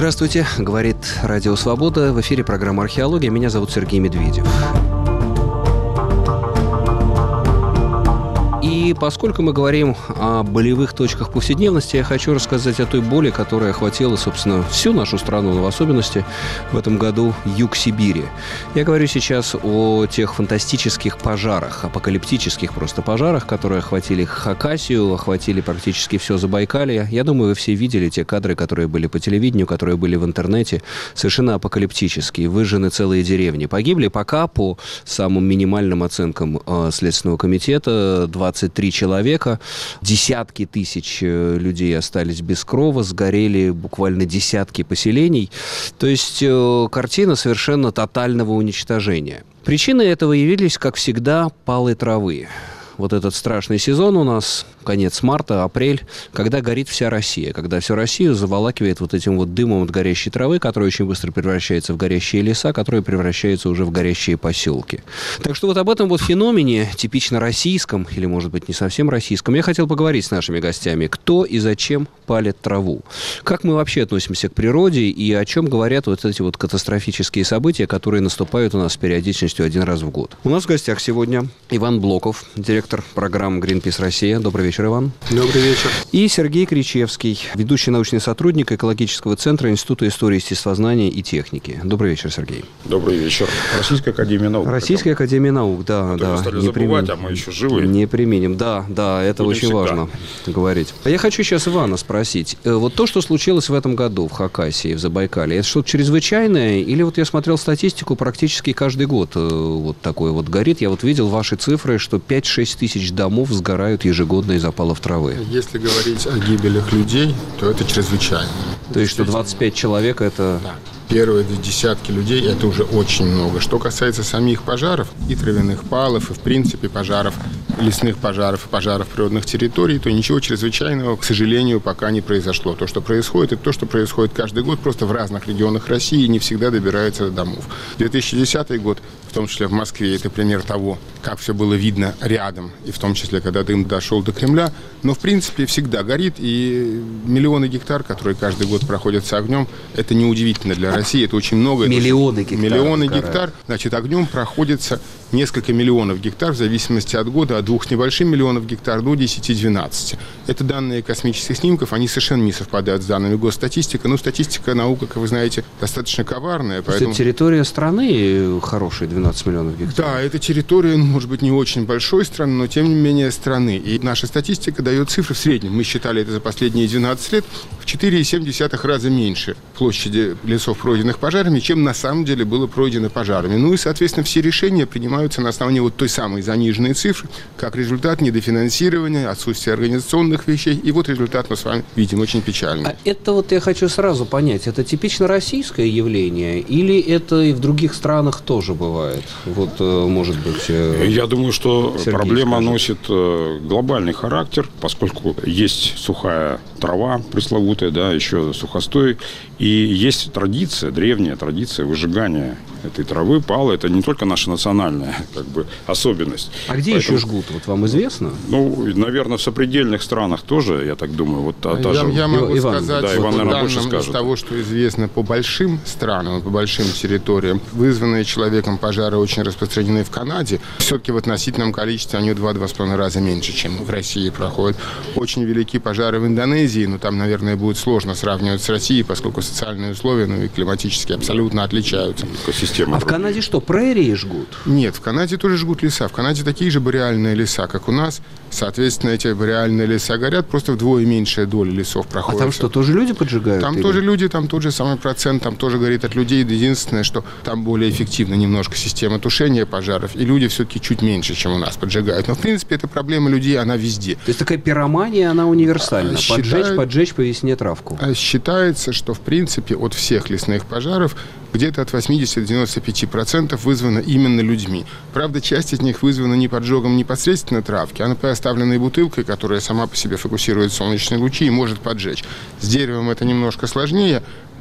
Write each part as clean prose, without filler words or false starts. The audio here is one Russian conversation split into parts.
Здравствуйте, говорит Радио Свобода. В эфире программа «Археология». Меня зовут Сергей Медведев. И поскольку мы говорим о болевых точках повседневности, я хочу рассказать о той боли, которая охватила, собственно, всю нашу страну, но в особенности в этом году юг Сибири. Я говорю сейчас о тех фантастических пожарах, апокалиптических просто пожарах, которые охватили Хакасию, охватили практически все Забайкалье. Я думаю, вы все видели те кадры, которые были по телевидению, которые были в интернете, совершенно апокалиптические. Выжжены целые деревни. Погибли пока, по самым минимальным оценкам Следственного комитета, 23 человека, десятки тысяч людей остались без крова, сгорели буквально десятки поселений. То есть картина совершенно тотального уничтожения. Причиной этого явились, как всегда, палы травы. Вот этот страшный сезон у нас, конец марта, апрель, когда горит вся Россия, когда всю Россию заволакивает вот этим вот дымом от горящей травы, которая очень быстро превращается в горящие леса, которые превращаются уже в горящие поселки. Так что вот об этом вот феномене, типично российском, или, может быть, не совсем российском, я хотел поговорить с нашими гостями. Кто и зачем палит траву? Как мы вообще относимся к природе и о чем говорят вот эти вот катастрофические события, которые наступают у нас с периодичностью один раз в год? У нас в гостях сегодня Иван Блоков, директор программы Greenpeace Россия. Добрый вечер, Иван. Добрый вечер. И Сергей Кричевский, ведущий научный сотрудник экологического центра Института истории естествознания и техники. Добрый вечер, Сергей. Добрый вечер. Российская академия наук. Российская академия наук, да. Мы стали забывать, а мы еще живы. Не применим, да, это будем очень всегда важно говорить. А я хочу сейчас Ивана спросить. Вот то, что случилось в этом году в Хакасии, в Забайкалье, это что-то чрезвычайное? Или вот я смотрел статистику, практически каждый год вот такое вот горит. Я вот видел ваши цифры, что 5-6 тысяч домов сгорают ежегодно из опалов травы. Если говорить о гибелях людей, то это чрезвычайно. То есть, что 25 человек это... Да. Первые десятки людей – это уже очень много. Что касается самих пожаров, и травяных палов, и, в принципе, пожаров, лесных пожаров, пожаров природных территорий, то ничего чрезвычайного, к сожалению, пока не произошло. То, что происходит, это то, что происходит каждый год, просто в разных регионах России, и не всегда добирается до домов. 2010 год, в том числе в Москве, это пример того, как все было видно рядом, и в том числе, когда дым дошел до Кремля. Но, в принципе, всегда горит, и миллионы гектар, которые каждый год проходят с огнем, это неудивительно для России, это очень много. Миллионы гектар. Миллионы гектар. Значит, огнем проходится несколько миллионов гектар, в зависимости от года, от 2 с небольшим миллионов гектар до 10-12. Это данные космических снимков, они совершенно не совпадают с данными госстатистики. Но статистика, наука, как вы знаете, достаточно коварная. Поэтому... Это территория страны хорошая, 12 миллионов гектар. Да, это территория, может быть, не очень большой страны, но тем не менее страны. И наша статистика дает цифры в среднем. Мы считали это за последние 12 лет в 4,7 раза меньше площади лесов, пройденных пожарами, чем на самом деле было пройдено пожарами. Ну и, соответственно, все решения принимаются на основании вот той самой заниженной цифры, как результат недофинансирования, отсутствия организационных вещей. И вот результат мы с вами видим очень печальный. А это вот я хочу сразу понять, это типично российское явление или это и в других странах тоже бывает? Вот, может быть... Я думаю, что Сергей проблема скажет. носит глобальный характер, поскольку есть сухая трава пресловутая, да, еще сухостой, и есть традиция, древняя традиция выжигания этой травы, пала. Это не только наша национальная особенность. А где еще жгут? Вот вам известно? Ну, наверное, в сопредельных странах тоже, я так думаю. Вот я могу Иван, сказать, да, Иван, наверное, больше скажет. Из того, что известно по большим странам, по большим территориям, вызванные человеком пожары очень распространены в Канаде. Все-таки в относительном количестве они в 2-2,5 раза меньше, чем в России проходят. Очень велики пожары в Индонезии, но там, наверное, будет сложно сравнивать с Россией, поскольку социальные условия, и климатически абсолютно отличаются. А в Канаде что, прерии жгут? Нет, в Канаде тоже жгут леса. В Канаде такие же бореальные леса, как у нас. Соответственно, эти бореальные леса горят, просто вдвое меньшая доля лесов проходит. А там что, тоже люди поджигают? Там тоже люди, там тот же самый процент, там тоже горит от людей. Единственное, что там более эффективна немножко система тушения пожаров, и люди все-таки чуть меньше, чем у нас, поджигают. Но, в принципе, эта проблема людей, она везде. То есть такая пиромания, она универсальна. Поджечь по весне травку. Считается, что, в принципе, от всех лесных пожаров где-то от 80 до 95% вызвано именно людьми. Правда, часть из них вызвана не поджогом непосредственно травки, а, например, оставленной бутылкой, которая сама по себе фокусирует солнечные лучи и может поджечь. С деревом это немножко сложнее.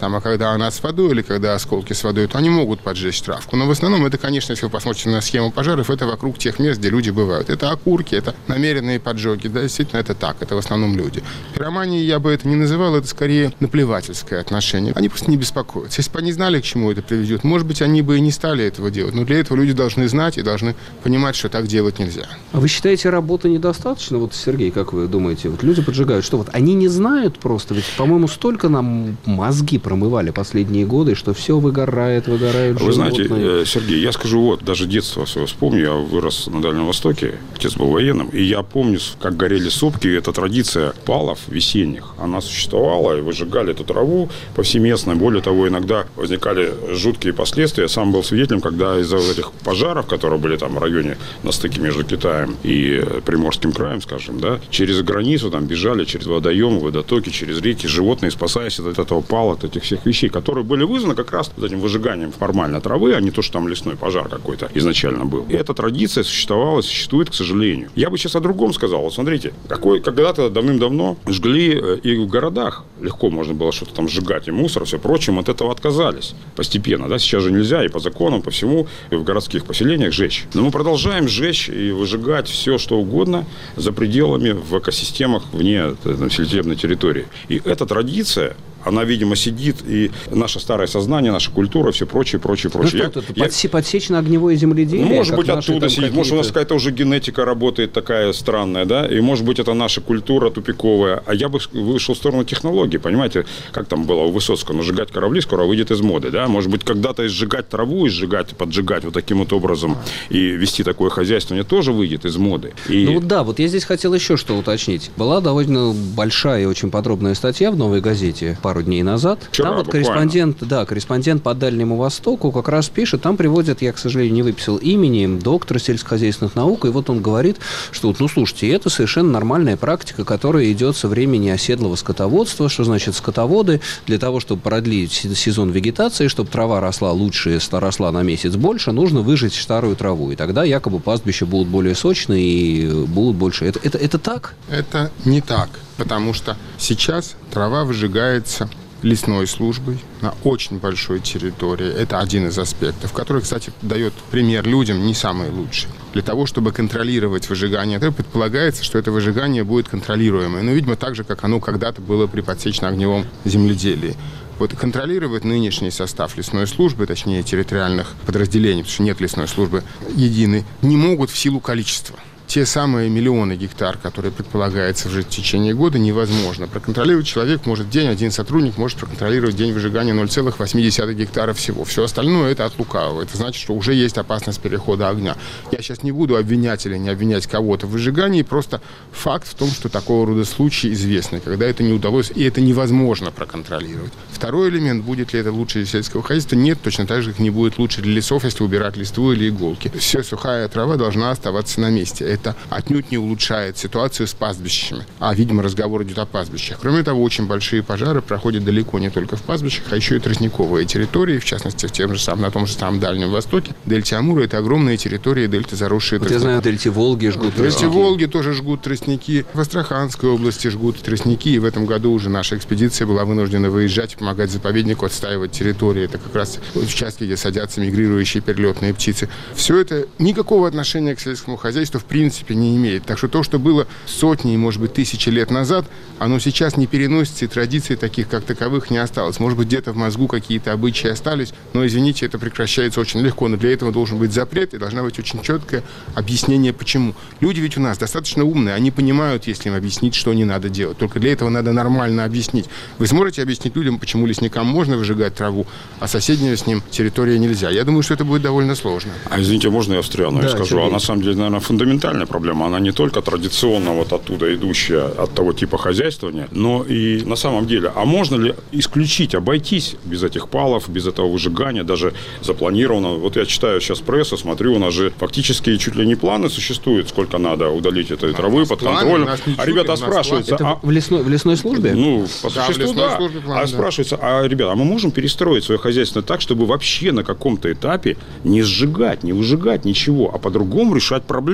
а когда она с водой или когда осколки с водой, то они могут поджечь травку. Но в основном это, конечно, если вы посмотрите на схему пожаров, это вокруг тех мест, где люди бывают. Это окурки, это намеренные поджоги. Да, действительно, это так. Это в основном люди. Пироманией я бы это не называл, это скорее наплевательское отношение. Они просто не беспокоятся. Если бы они знали, к чему это приведет, может быть, они бы и не стали этого делать. Но для этого люди должны знать и должны понимать, что так делать нельзя. А вы считаете, работы недостаточно? Вот, Сергей, как вы думаете? Вот люди поджигают. Что вот они не знают просто? Ведь, по-моему, столько нам мозги промывали последние годы, что все выгорает Вы животные. знаете, Сергей, я скажу, вот, даже детство свое вспомню. Я вырос на Дальнем Востоке, отец был военным, и я помню, как горели сопки. Эта традиция палов весенних, она существовала, и выжигали эту траву повсеместно. Более того, иногда возникали жуткие последствия. Я сам был свидетелем, когда из-за этих пожаров, которые были там в районе на стыке между Китаем и Приморским краем, скажем, да, через границу там бежали, через водоемы, водотоки, через реки, животные, спасаясь от этого пала, от этих всех вещей, которые были вызваны как раз этим выжиганием формально травы, а не то, что там лесной пожар какой-то изначально был. И эта традиция существовала и существует, к сожалению. Я бы сейчас о другом сказал. Вот смотрите, когда-то давным-давно жгли и в городах легко можно было что-то там сжигать, и мусор, все прочее, от этого отказались постепенно. Да? Сейчас же нельзя и по законам, по всему, и в городских поселениях жечь. Но мы продолжаем жечь и выжигать все, что угодно за пределами в экосистемах вне населенной территории. И эта традиция, она, видимо, сидит, и наше старое сознание, наша культура, все прочее. Ну что, подсечно-огневое земледелие? Может быть, оттуда сидит. Может, у нас какая-то уже генетика работает такая странная, да, и, может быть, это наша культура тупиковая. А я бы вышел в сторону технологий, понимаете, как там было у Высоцкого, но сжигать корабли скоро выйдет из моды, да. Может быть, когда-то сжигать траву, поджигать вот таким вот образом и вести такое хозяйство, не тоже выйдет из моды. И... Ну вот да, вот я здесь хотел еще что уточнить. Была довольно большая и очень подробная статья в «Новой газете» пару дней назад. Вчера, там вот корреспондент по Дальнему Востоку как раз пишет, там приводят, я, к сожалению, не выписал имени, доктора сельскохозяйственных наук, и вот он говорит, что, ну, слушайте, это совершенно нормальная практика, которая идет со времени оседлого скотоводства, что значит скотоводы для того, чтобы продлить сезон вегетации, чтобы трава росла лучше, росла на месяц больше, нужно выжать старую траву, и тогда якобы пастбища будут более сочные и будут больше. Это так? Это не так, потому что сейчас трава выжигается лесной службой на очень большой территории. Это один из аспектов, который, кстати, дает пример людям не самый лучший. Для того, чтобы контролировать выжигание, предполагается, что это выжигание будет контролируемое. Но, видимо, так же, как оно когда-то было при подсечно-огневом земледелии. Вот контролировать нынешний состав лесной службы, точнее территориальных подразделений, потому что нет лесной службы единой, не могут в силу количества. Те самые миллионы гектар, которые предполагается жить в течение года, невозможно. Проконтролировать человек может день, один сотрудник может проконтролировать день выжигания 0,8 гектара всего. Все остальное это от лукавого. Это значит, что уже есть опасность перехода огня. Я сейчас не буду обвинять или не обвинять кого-то в выжигании, просто факт в том, что такого рода случаи известны, когда это не удалось и это невозможно проконтролировать. Второй элемент, будет ли это лучше для сельского хозяйства, нет, точно так же, как не будет лучше для лесов, если убирать листву или иголки. Вся сухая трава должна оставаться на месте. Это отнюдь не улучшает ситуацию с пастбищами. А, видимо, разговор идет о пастбищах. Кроме того, очень большие пожары проходят далеко не только в пастбищах, а еще и тростниковые территории, в частности, на том же самом Дальнем Востоке. Дельте Амура – это огромные территории, дельты, заросшие тростником. Я знаю, в дельте Волги жгут тростники. В дельте Волги тоже жгут тростники. В Астраханской области жгут тростники. И в этом году уже наша экспедиция была вынуждена выезжать, помогать заповеднику отстаивать территории. Это как раз участки, где садятся мигрирующие перелетные птицы. Все это никакого отношения к сельскому хозяйству в принципе не имеет. Так что то, что было сотни, может быть, тысячи лет назад, оно сейчас не переносится, и традиций таких, как таковых, не осталось. Может быть, где-то в мозгу какие-то обычаи остались, но, извините, это прекращается очень легко. Но для этого должен быть запрет, и должна быть очень четкое объяснение, почему. Люди ведь у нас достаточно умные, они понимают, если им объяснить, что не надо делать. Только для этого надо нормально объяснить. Вы сможете объяснить людям, почему лесникам можно выжигать траву, а соседнюю с ним территории нельзя? Я думаю, что это будет довольно сложно. А извините, можно я встряну и скажу? Сергей. А на самом деле, наверное, фундаментальная проблема. Она не только традиционно вот оттуда идущая, от того типа хозяйствования, но и на самом деле, а можно ли исключить, обойтись без этих палов, без этого выжигания, даже запланированного? Вот я читаю сейчас прессу, смотрю, у нас же фактически чуть ли не планы существуют, сколько надо удалить этой травы под контролем. А ребята спрашиваются... Это в лесной службе? Ну, по существу, да. Спрашивается, ребята, а мы можем перестроить свое хозяйство так, чтобы вообще на каком-то этапе не сжигать, не выжигать ничего, а по-другому решать проблему?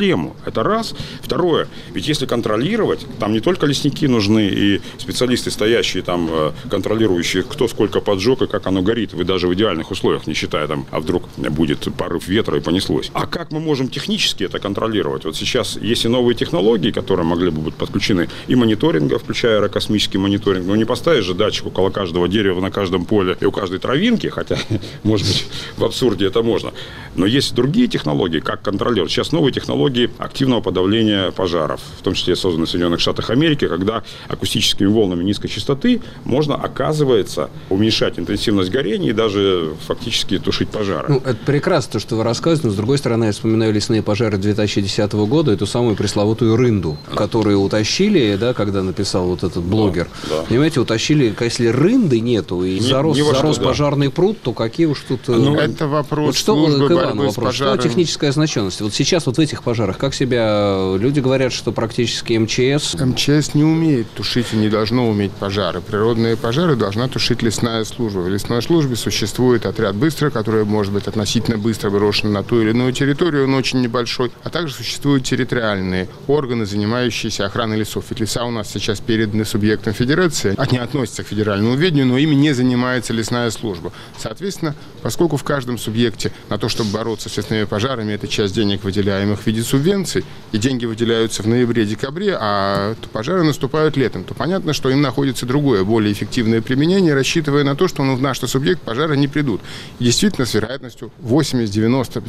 Это раз. Второе, ведь если контролировать, там не только лесники нужны и специалисты, стоящие там, контролирующие, кто сколько поджег и как оно горит, вы даже в идеальных условиях, не считая там, а вдруг будет порыв ветра и понеслось. А как мы можем технически это контролировать? Вот сейчас есть и новые технологии, которые могли бы быть подключены, и мониторинга, включая аэрокосмический мониторинг. Ну, не поставишь же датчик около каждого дерева, на каждом поле и у каждой травинки, хотя, может быть, в абсурде это можно. Но есть другие технологии, как контролировать. Сейчас новые технологии активного подавления пожаров, в том числе созданы в Соединенных Штатах Америки, когда акустическими волнами низкой частоты можно, оказывается, уменьшать интенсивность горения и даже фактически тушить пожары. Ну, это прекрасно, то, что вы рассказываете, но, с другой стороны, я вспоминаю лесные пожары 2010 года, эту самую пресловутую рынду, которую утащили, да, когда написал вот этот блогер. Да. Понимаете, утащили, если рынды нету, и зарос пожарный пруд, то какие уж тут... Ну, это вопрос службы борьбы с пожарами. Что техническая значимость? Вот сейчас вот в этих пожарах, как себя... Люди говорят, что практически МЧС... МЧС не умеет тушить и не должно уметь пожары. Природные пожары должна тушить лесная служба. В лесной службе существует отряд «Быстро», который может быть относительно быстро брошен на ту или иную территорию, он очень небольшой. А также существуют территориальные органы, занимающиеся охраной лесов. Ведь леса у нас сейчас переданы субъектам федерации, они относятся к федеральному ведению, но ими не занимается лесная служба. Соответственно, поскольку в каждом субъекте на то, чтобы бороться с лесными пожарами, это часть денег, выделяемых в виде субвенций, и деньги выделяются в ноябре-декабре, а пожары наступают летом, то понятно, что им находится другое, более эффективное применение, рассчитывая на то, что в наш субъект пожары не придут. И действительно, с вероятностью 80, 90,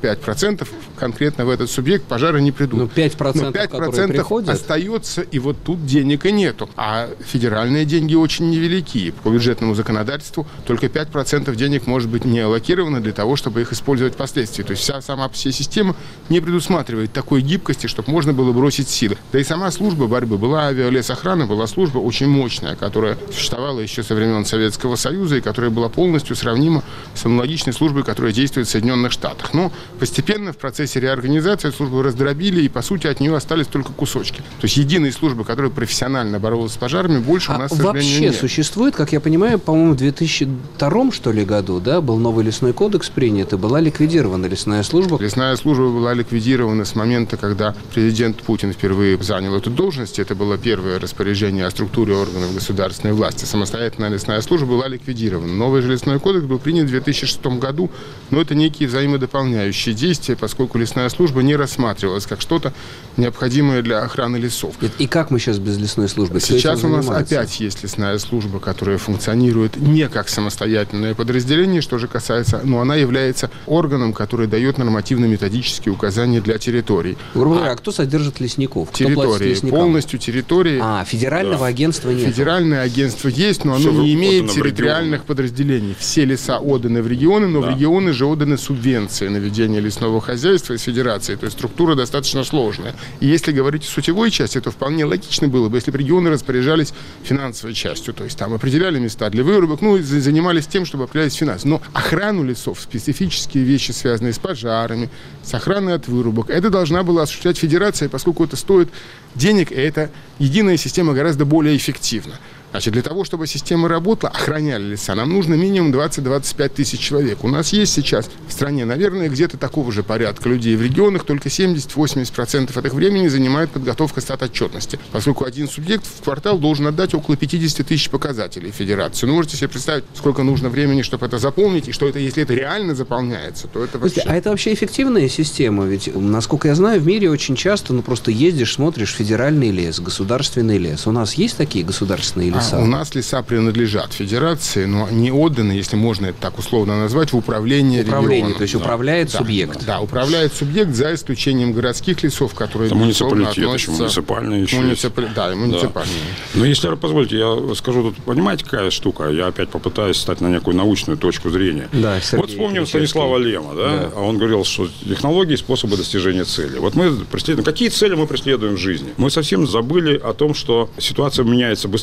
95% конкретно в этот субъект пожары не придут. Но 5%, которые приходят, остается, и вот тут денег и нету. А федеральные деньги очень невелики. По бюджетному законодательству только 5% денег может быть не аллокировано для того, чтобы их использовать впоследствии. То есть сама система не предусматривает такой гибкости, чтобы можно было бросить силы. Да и сама служба борьбы. Была авиалесохрана, была служба очень мощная, которая существовала еще со времен Советского Союза и которая была полностью сравнима с аналогичной службой, которая действует в Соединенных Штатах. Но постепенно в процессе реорганизации службу раздробили, и, по сути, от нее остались только кусочки. То есть единой службы, которая профессионально боролась с пожарами, больше у нас, к сожалению, нет. Вообще существует, как я понимаю, по-моему, в 2002, что ли, году, да, был новый лесной кодекс принят, и была ликвидирована лесная служба. Лесная служба была ликвидирована с момента, когда президент Путин впервые занял эту должность. Это было первое распоряжение о структуре органов государственной власти. Самостоятельная лесная служба была ликвидирована. Новый же лесной кодекс был принят в 2006 году, но это некие взаимодополняющие действия, поскольку лесная служба не рассматривалась как что-то необходимое для охраны лесов. И как мы сейчас без лесной службы? Сейчас у нас опять есть лесная служба, которая функционирует не как самостоятельное подразделение, что же касается, но она является органом, который дает нормативно-методические указания для территорий. А кто содержит лесников? Кто территории, полностью территории. Федерального агентства нет. Федеральное агентство есть, но оно не имеет территориальных подразделений. Все леса отданы в регионы, но в регионы же отданы субвенции на ведение лесного хозяйства из федерации. То есть структура достаточно сложная. И если говорить о сутевой части, то вполне логично было бы, если бы регионы распоряжались финансовой частью. То есть там определяли места для вырубок, и занимались тем, чтобы определялись финансы. Но охрану лесов, специфические вещи, связанные с пожарами, с охраной от вырубок, это должна была осуществлять федерация, поскольку это стоит денег, и эта единая система гораздо более эффективна. Значит, для того, чтобы система работала, охраняли леса, нам нужно минимум 20-25 тысяч человек. У нас есть сейчас в стране, наверное, где-то такого же порядка людей в регионах, только 70-80% от их времени занимает подготовка статотчетности, поскольку один субъект в квартал должен отдать около 50 тысяч показателей федерации. Ну, можете себе представить, сколько нужно времени, чтобы это заполнить, и что это, если это реально заполняется, то это вообще... А это вообще эффективная система? Ведь, насколько я знаю, в мире очень часто, просто ездишь, смотришь федеральный лес, государственный лес. У нас есть такие государственные леса? У нас леса принадлежат федерации, но не отданы, если можно это так условно назвать, в управление регионом. То есть управляет субъект. Да, управляет субъект, за исключением городских лесов, которые муниципалитеты, муниципальные еще есть. Да, и муниципальные. Но если позвольте, я скажу тут, понимаете, какая штука? Я опять попытаюсь стать на некую научную точку зрения. Да, вот вспомним Станислава Лема, да? Он говорил, что технологии, способы достижения цели. Вот мы преследуем, какие цели мы преследуем в жизни? Мы совсем забыли о том, что ситуация меняется быстрее,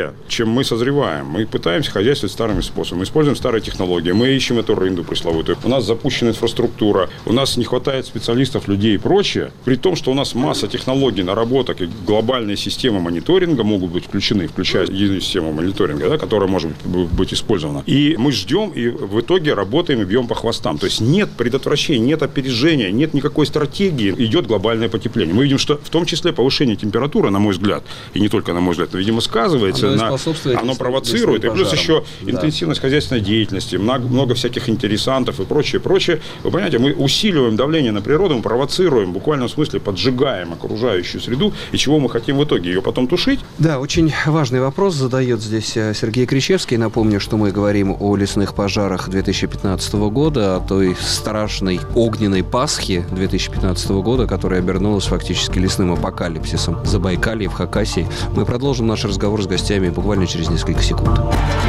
быстрее, чем мы созреваем. Мы пытаемся хозяйствовать старыми способами. Мы используем старые технологии. Мы ищем эту рынду пресловутую. У нас запущена инфраструктура. У нас не хватает специалистов, людей и прочее. При том, что у нас масса технологий, наработок и глобальные системы мониторинга могут быть включены, включая единую систему мониторинга, да, которая может быть использована. И мы ждем, и в итоге работаем и бьем по хвостам. То есть нет предотвращения, нет опережения, нет никакой стратегии. Идет глобальное потепление. Мы видим, что в том числе повышение температуры, на мой взгляд, и не только на мой взгляд, но, видимо, сказывается, оно провоцирует. И плюс еще интенсивность хозяйственной деятельности, много всяких интересантов и прочее, прочее. Вы понимаете, мы усиливаем давление на природу, мы провоцируем, в буквальном смысле поджигаем окружающую среду. И чего мы хотим в итоге? Ее потом тушить? Да, очень важный вопрос задает здесь Сергей Кричевский. Напомню, что мы говорим о лесных пожарах 2015 года, о той страшной огненной Пасхе 2015 года, которая обернулась фактически лесным апокалипсисом в Забайкалье, в Хакасии. Мы продолжим наш разговор с гостями буквально через несколько секунд.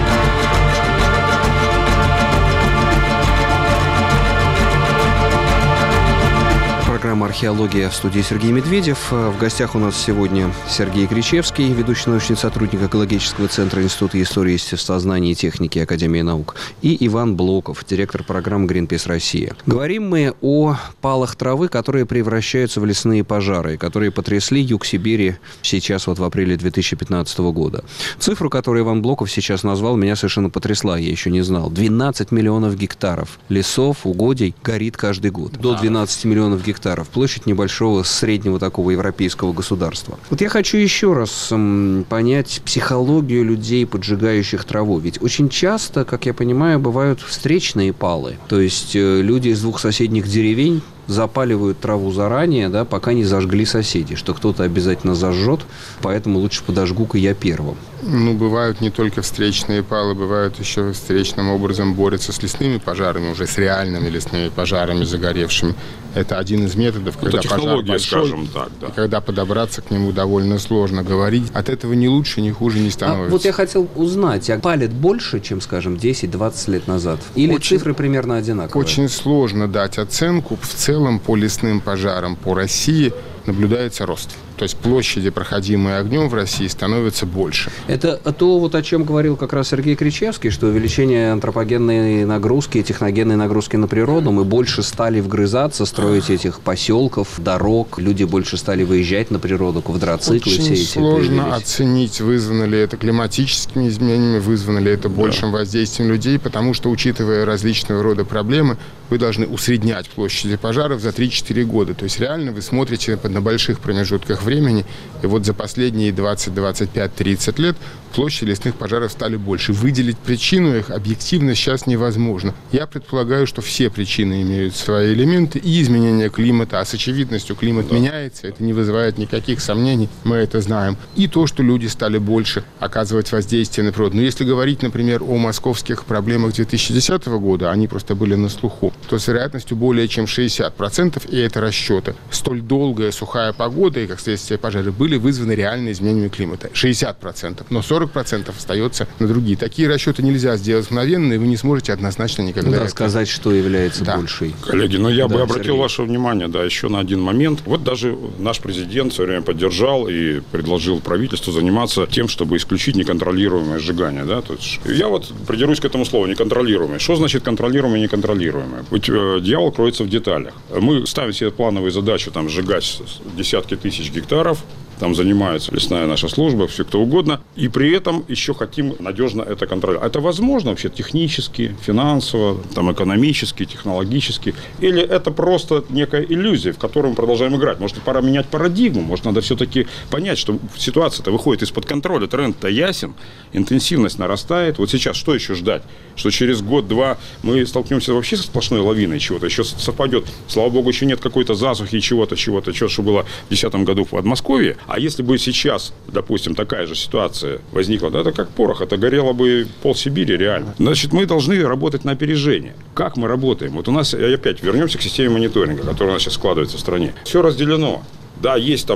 Программа «Археология», в студии Сергей Медведев. В гостях у нас сегодня Сергей Кричевский, ведущий научный сотрудник экологического центра Института истории, естествознания и техники Академии наук, и Иван Блоков, директор программы «Гринпис Россия». Говорим мы о палах травы, которые превращаются в лесные пожары, которые потрясли юг Сибири сейчас, вот в апреле 2015 года. Цифру, которую Иван Блоков сейчас назвал, меня совершенно потрясла, я еще не знал. 12 миллионов гектаров лесов, угодий горит каждый год. До 12 миллионов гектаров. Площадь небольшого среднего такого европейского государства. Вот я хочу еще раз понять психологию людей, поджигающих траву. Ведь очень часто, как я понимаю, бывают встречные палы. То есть люди из двух соседних деревень запаливают траву заранее, да, пока не зажгли соседи, что кто-то обязательно зажжет, поэтому лучше подожгу-ка я первым. Ну, бывают не только встречные палы, бывают еще встречным образом борются с лесными пожарами, уже с реальными лесными пожарами загоревшими. Это один из методов, когда пожар большой, скажем так, да. И когда подобраться к нему довольно сложно. Говорить от этого ни лучше, ни хуже не становится. Вот я хотел узнать, а палит больше, чем, скажем, 10-20 лет назад? Или цифры примерно одинаковые? Очень сложно дать оценку. В целом по лесным пожарам по России наблюдается рост. То есть площади, проходимые огнем в России, становятся больше. Это то, вот о чем говорил как раз Сергей Кричевский, что увеличение антропогенной нагрузки, техногенной нагрузки на природу, мы больше стали вгрызаться, строить этих поселков, дорог, люди больше стали выезжать на природу, квадроциклы. Очень все эти сложно появились. Оценить, вызвано ли это климатическими изменениями, вызвано ли это большим воздействием людей, потому что, учитывая различного рода проблемы, вы должны усреднять площади пожаров за 3-4 года. То есть реально вы смотрите на больших промежутках времени, и вот за последние 20, 25, 30 лет площади лесных пожаров стали больше. Выделить причину их объективно сейчас невозможно. Я предполагаю, что все причины имеют свои элементы, и изменение климата, а с очевидностью климат меняется, это не вызывает никаких сомнений, мы это знаем. И то, что люди стали больше оказывать воздействие на природу. Но если говорить, например, о московских проблемах 2010 года, они просто были на слуху, то с вероятностью более чем 60%, и это расчеты, столь долгая сухая погода и, как следствие, пожары были вызваны реально изменениями климата. 60%, но 40% остается на другие. Такие расчеты нельзя сделать мгновенно, и вы не сможете однозначно никогда сказать, что является большей. Коллеги, я бы обратил ваше внимание, еще на один момент. Вот даже наш президент в свое время поддержал и предложил правительству заниматься тем, чтобы исключить неконтролируемое сжигание. Да? То есть я вот придерусь к этому слову, неконтролируемое. Что значит контролируемое и неконтролируемое? Ведь дьявол кроется в деталях. Мы ставим себе плановые задачи сжигать десятки тысяч гектаров, там занимается лесная наша служба, все кто угодно, и при этом еще хотим надежно это контролировать. Это возможно вообще технически, финансово, экономически, технологически, или это просто некая иллюзия, в которую мы продолжаем играть? Может, пора менять парадигму, может, надо все-таки понять, что ситуация-то выходит из-под контроля, тренд-то ясен, интенсивность нарастает. Вот сейчас что еще ждать? Что через год-два мы столкнемся вообще со сплошной лавиной чего-то, еще совпадет. Слава богу, еще нет какой-то засухи, чего-то, что было в 2010 году в Подмосковье. А если бы сейчас, допустим, такая же ситуация возникла, это как порох, это горело бы полсибири реально. Значит, мы должны работать на опережение. Как мы работаем? Вот у нас, опять вернемся к системе мониторинга, которая у нас сейчас складывается в стране. Все разделено. Да, есть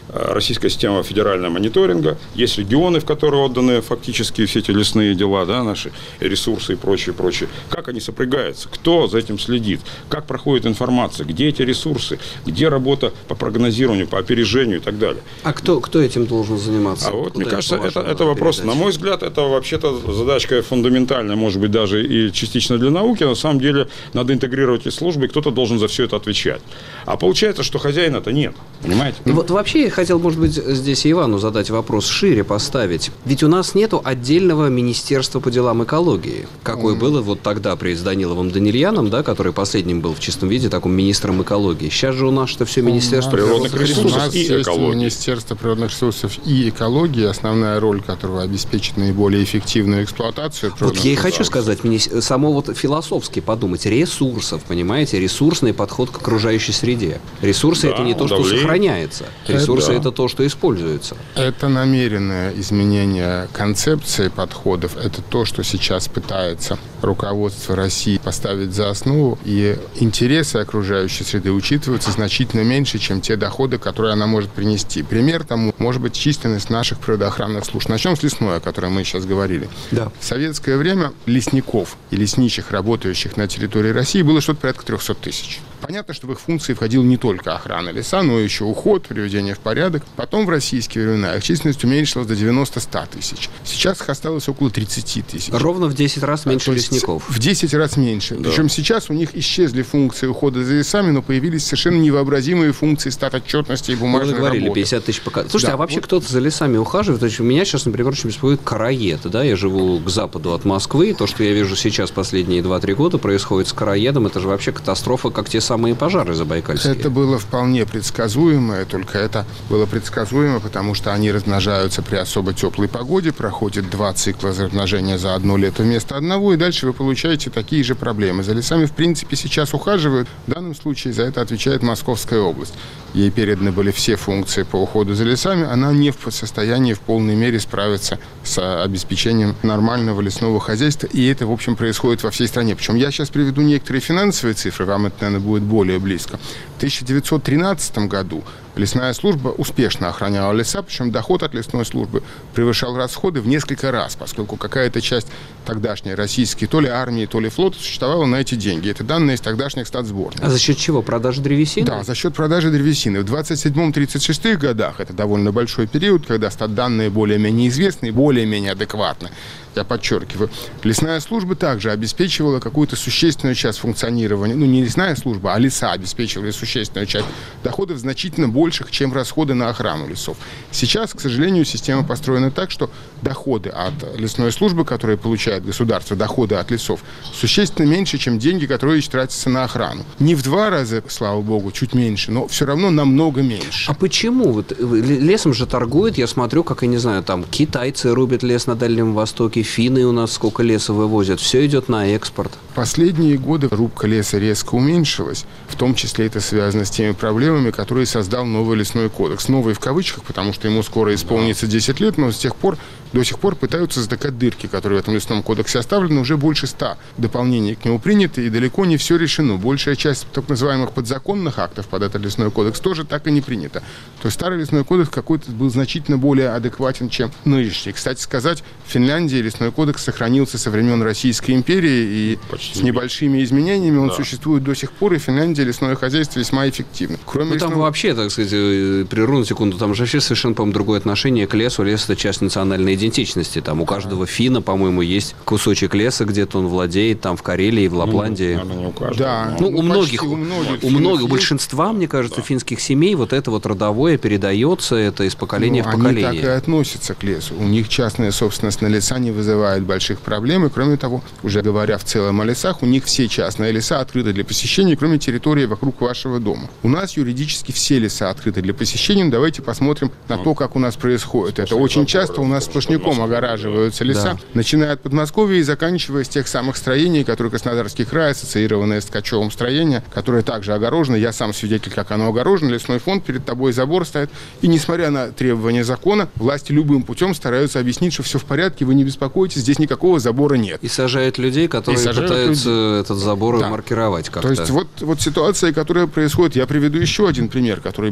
российская система федерального мониторинга, есть регионы, в которые отданы фактически все эти лесные дела, да, наши ресурсы и прочее, прочее. Как они сопрягаются? Кто за этим следит? Как проходит информация? Где эти ресурсы? Где работа по прогнозированию, по опережению и так далее? А кто этим должен заниматься? А вот, мне кажется, это вопрос, на мой взгляд, это вообще-то задачка фундаментальная, может быть, даже и частично для науки. На самом деле, надо интегрировать эти службы, и кто-то должен за все это отвечать. А получается, что хозяина-то нет, понимаете? Вот вообще я хотел, может быть, здесь и Ивану задать вопрос, шире поставить. Ведь у нас нету отдельного министерства по делам экологии, какое было вот тогда при Даниловым Данильяном, да, который последним был в чистом виде таким министром экологии. Сейчас же у нас что все министерство природных ресурсов у нас и есть экологии. Министерство природных ресурсов и экологии, основная роль которого обеспечит наиболее эффективную эксплуатацию. Вот я и хочу сказать, само вот философски подумать, ресурсов, понимаете, ресурсный подход к окружающей среде. Ресурсы это не то, что сохраняется. Ресурсы это то, что используется. Это намеренное изменение концепции подходов. Это то, что сейчас пытается руководство России поставить за основу. И интересы окружающей среды учитываются значительно меньше, чем те доходы, которые она может принести. Пример тому может быть численность наших природоохранных служб. Начнем с лесной, о которой мы сейчас говорили. Да. В советское время лесников и лесничих, работающих на территории России, было что-то порядка 300 тысяч. Понятно, что в их функции входила не только охрана леса, но еще уход, приведение в порядок. Потом в российские времена их численность уменьшилась до 90-100 тысяч. Сейчас их осталось около 30 тысяч. Ровно в 10 раз меньше лесников. В 10 раз меньше. Да. Причем сейчас у них исчезли функции ухода за лесами, но появились совершенно невообразимые функции статотчетности и бумажной работы. Вы говорили, 50 тысяч пока. Слушайте, да, а вообще кто-то за лесами ухаживает? То есть у меня сейчас, например, очень беспокоит короед. Да? Я живу к западу от Москвы. То, что я вижу сейчас последние 2-3 года происходит с короедом, это же вообще катастрофа, как те самые пожары забайкальские. Это было вполне предсказуемо, только это было предсказуемо, потому что они размножаются при особо теплой погоде, проходит 2 цикла размножения за одно лето вместо одного, и дальше вы получаете такие же проблемы. За лесами, в принципе, сейчас ухаживают. В данном случае за это отвечает Московская область. Ей переданы были все функции по уходу за лесами. Она не в состоянии в полной мере справиться с обеспечением нормального лесного хозяйства. И это, в общем, происходит во всей стране. Причем я сейчас приведу некоторые финансовые цифры, вам это, наверное, будет более близко. В 1913 году лесная служба успешно охраняла леса, причем доход от лесной службы превышал расходы в несколько раз, поскольку какая-то часть тогдашней российской то ли армии, то ли флота существовала на эти деньги. Это данные из тогдашних статсборников. А за счет чего? Продажи древесины? Да, за счет продажи древесины. В 27-36 годах, это довольно большой период, когда статданные более-менее известны и более-менее адекватны. Я подчеркиваю, лесная служба также обеспечивала какую-то существенную часть функционирования, не лесная служба, а леса обеспечивали существенную часть доходов значительно больших, чем расходы на охрану лесов. Сейчас, к сожалению, система построена так, что доходы от лесной службы, которые получает государство, доходы от лесов, существенно меньше, чем деньги, которые тратятся на охрану. Не в 2 раза, слава богу, чуть меньше, но все равно намного меньше. А почему? Вот лесом же торгуют, я смотрю, как, я не знаю, там китайцы рубят лес на Дальнем Востоке, финны у нас сколько леса вывозят, все идет на экспорт. Последние годы рубка леса резко уменьшилась, в том числе это связано с теми проблемами, которые создал новый лесной кодекс. Новый в кавычках, потому что ему скоро исполнится 10 лет, но до сих пор пытаются затыкать дырки, которые в этом лесном кодексе оставлены. Уже больше 100 дополнений к нему приняты, и далеко не все решено. Большая часть так называемых подзаконных актов под этот лесной кодекс тоже так и не принята. То есть старый лесной кодекс какой-то был значительно более адекватен, чем нынешний. Кстати сказать, в Финляндии лесной кодекс сохранился со времен Российской империи, и почти с небольшими изменениями он существует до сих пор, и в Финляндии лесное хозяйство весьма эффективно. Кроме там вообще, так сказать, прерву на секунду, там же вообще совершенно, по-моему, другое отношение к лесу. Лес – это часть национальной идентичности. Там у каждого финна, по-моему, есть кусочек леса, где-то он владеет, там в Карелии, в Лапландии. Не у каждого. Да. У многих, у большинства, мне кажется, финских семей вот это вот родовое передается, это из поколения в поколение. Они так и относятся к лесу. У них частная собственность на леса не вызывает больших проблем. И, кроме того, уже говоря в целом о лесах, у них все частные леса открыты для посещения, кроме территории вокруг вашего дома. У нас юридически все леса открыты для посещения. Давайте посмотрим на то, как у нас происходит. Это очень часто у нас сплошняком огораживаются леса, начиная от Подмосковья и заканчивая с тех самых строений, которые Краснодарский край, ассоциированное с Ткачевым строение, которое также огорожено. Я сам свидетель, как оно огорожено. Лесной фонд, перед тобой забор стоит. И несмотря на требования закона, власти любым путем стараются объяснить, что все в порядке, вы не беспокойтесь, здесь никакого забора нет. И сажают людей, которые пытаются этот забор маркировать как-то. То есть вот ситуация, которая происходит. Я приведу еще один пример, который меня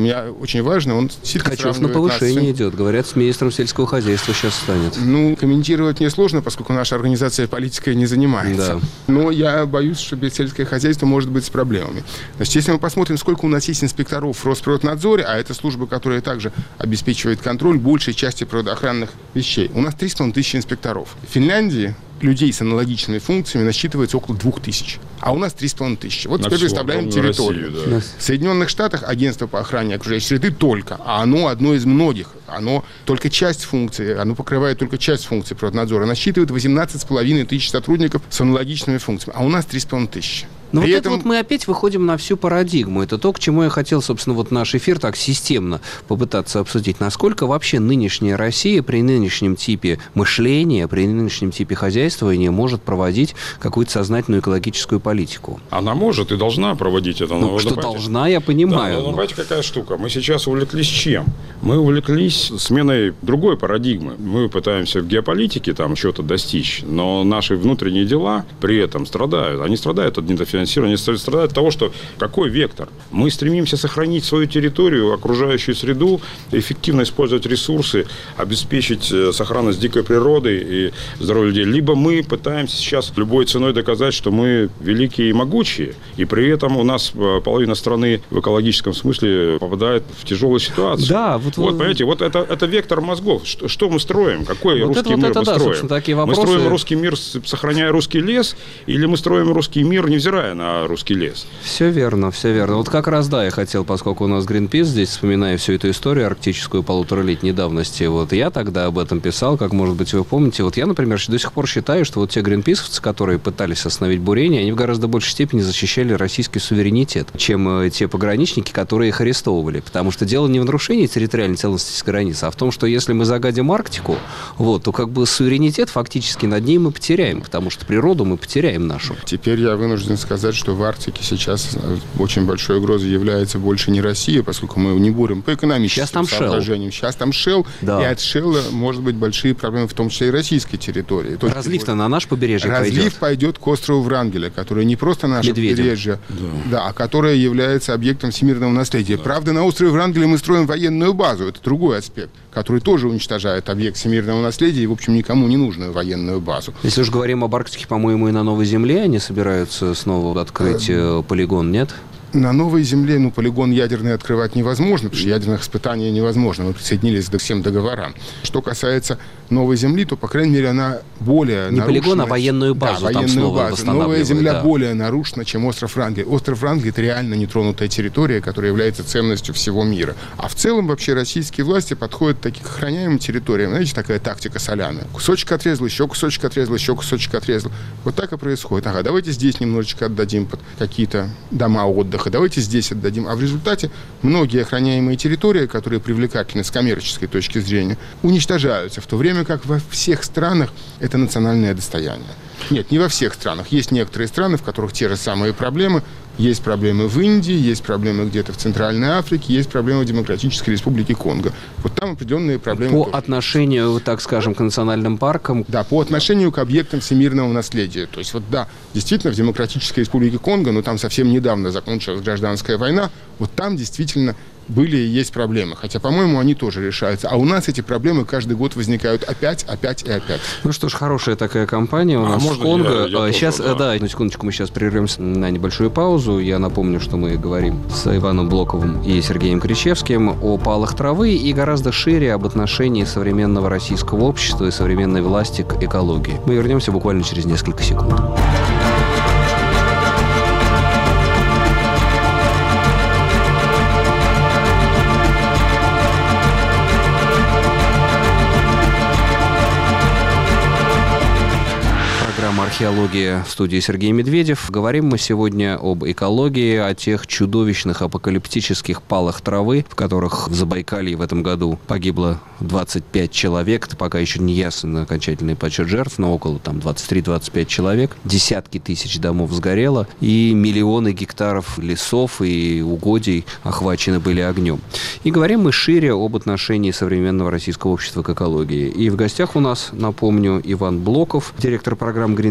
меня очень важно, он сильно Ткачев на повышение идет. Говорят, с министром сельского хозяйства сейчас станет. Ну, комментировать мне сложно, поскольку наша организация политикой не занимается. Да. Но я боюсь, что без сельское хозяйство может быть с проблемами. Значит, если мы посмотрим, сколько у нас есть инспекторов в Росприроднадзоре, а это служба, которая также обеспечивает контроль большей части природоохранных вещей, у нас 3,5 тысячи инспекторов. В Финляндии людей с аналогичными функциями насчитывается около 2000, а у нас 3,5 тысячи. Вот теперь представляем территорию. Россию, да. В Соединенных Штатах агентство по охране окружающей среды только, а оно одно из многих. Оно только часть функций, оно покрывает только часть функций природнадзора. Насчитывает 18,5 тысяч сотрудников с аналогичными функциями, а у нас 3,5 тысячи. Но вот это вот мы опять выходим на всю парадигму. Это то, к чему я хотел, собственно, вот наш эфир так системно попытаться обсудить. Насколько вообще нынешняя Россия при нынешнем типе мышления, при нынешнем типе хозяйствования может проводить какую-то сознательную экологическую политику? Она может и должна проводить это. Ну, что должна, я понимаю. Да, но понимаете, какая штука? Мы сейчас увлеклись чем? Мы увлеклись сменой другой парадигмы. Мы пытаемся в геополитике там что-то достичь, но наши внутренние дела при этом страдают. Они страдают от недофинансирования, они страдают от того, что какой вектор? Мы стремимся сохранить свою территорию, окружающую среду, эффективно использовать ресурсы, обеспечить сохранность дикой природы и здоровья людей. Либо мы пытаемся сейчас любой ценой доказать, что мы великие и могучие, и при этом у нас половина страны в экологическом смысле попадает в тяжелую ситуацию. Да, вот понимаете, вот это вектор мозгов. Что мы строим? Какой вот русский мир мы строим? Такие вопросы. Мы строим русский мир, сохраняя русский лес, или мы строим русский мир, невзирая на русский лес? Все верно, все верно. Вот как раз, да, я хотел, поскольку у нас Greenpeace здесь, вспоминая всю эту историю арктическую 1,5-летней давности, вот я тогда об этом писал, как, может быть, вы помните. Вот я, например, до сих пор считаю, что вот те гринписовцы, которые пытались остановить бурение, они в гораздо большей степени защищали российский суверенитет, чем те пограничники, которые их арестовывали. Потому что дело не в нарушении территориальной целостности границ, а в том, что если мы загадим Арктику, вот, то как бы суверенитет фактически над ней мы потеряем, потому что природу мы потеряем нашу. Теперь я вынужден сказать, что в Арктике сейчас очень большой угрозой является больше не Россия, поскольку мы не бурим по экономическим соображениям. Сейчас там Shell, да. И от Shell может быть большие проблемы, в том числе и российской территории. Разлив-то на наш побережье пойдет. Разлив пойдет к острову Врангеля, который не просто наше побережье, да, а которое является объектом всемирного наследия. Да. Правда, на острове Врангеля мы строим военную базу, это другой аспект, который тоже уничтожает объект всемирного наследия и, в общем, никому не нужную военную базу. Если уж говорим об Арктике, по-моему, и на Новой Земле они собираются снова открыть полигон, нет? На Новой Земле, полигон ядерный открывать невозможно, потому что ядерных испытаний невозможно. Мы присоединились к всем договорам. Что касается Новой Земли, то, по крайней мере, она более нарушена. Не полигон, а военную базу. Да, там военную базу. Новая Земля более нарушена, чем остров Врангель. Остров Врангель – это реально нетронутая территория, которая является ценностью всего мира. А в целом вообще российские власти подходят к таким охраняемым территориям. Знаете, такая тактика соляная. Кусочек отрезал, еще кусочек отрезал, еще кусочек отрезал. Вот так и происходит. Ага, давайте здесь немножечко отдадим под какие-то дома отдыха, давайте здесь отдадим. А в результате многие охраняемые территории, которые привлекательны с коммерческой точки зрения, уничтожаются, в то время как во всех странах это национальное достояние. Нет, не во всех странах. Есть некоторые страны, в которых те же самые проблемы. Есть проблемы в Индии, есть проблемы где-то в Центральной Африке, есть проблемы в Демократической Республике Конго. Вот там определенные проблемы. По отношению, так скажем, к национальным паркам? Да, по отношению к объектам всемирного наследия. То есть, да, действительно, в Демократической Республике Конго, но там совсем недавно закончилась гражданская война, вот там действительно были и есть проблемы. Хотя, по-моему, они тоже решаются. А у нас эти проблемы каждый год возникают опять и опять. Ну что ж, хорошая такая компания у нас в Конго. Сейчас, да, на секундочку, мы сейчас прервемся на небольшую паузу. Я напомню, что мы говорим с Иваном Блоковым и Сергеем Кричевским о палах травы и гораздо шире об отношении современного российского общества и современной власти к экологии. Мы вернемся буквально через несколько секунд. «Археология», в студии Сергей Медведев. Говорим мы сегодня об экологии, о тех чудовищных апокалиптических палах травы, в которых в Забайкалье в этом году погибло 25 человек. Это пока еще не ясен окончательный подсчет жертв, но около 23-25 человек. Десятки тысяч домов сгорело, и миллионы гектаров лесов и угодий охвачены были огнем. И говорим мы шире об отношении современного российского общества к экологии. И в гостях у нас, напомню, Иван Блоков, директор программы Greenpeace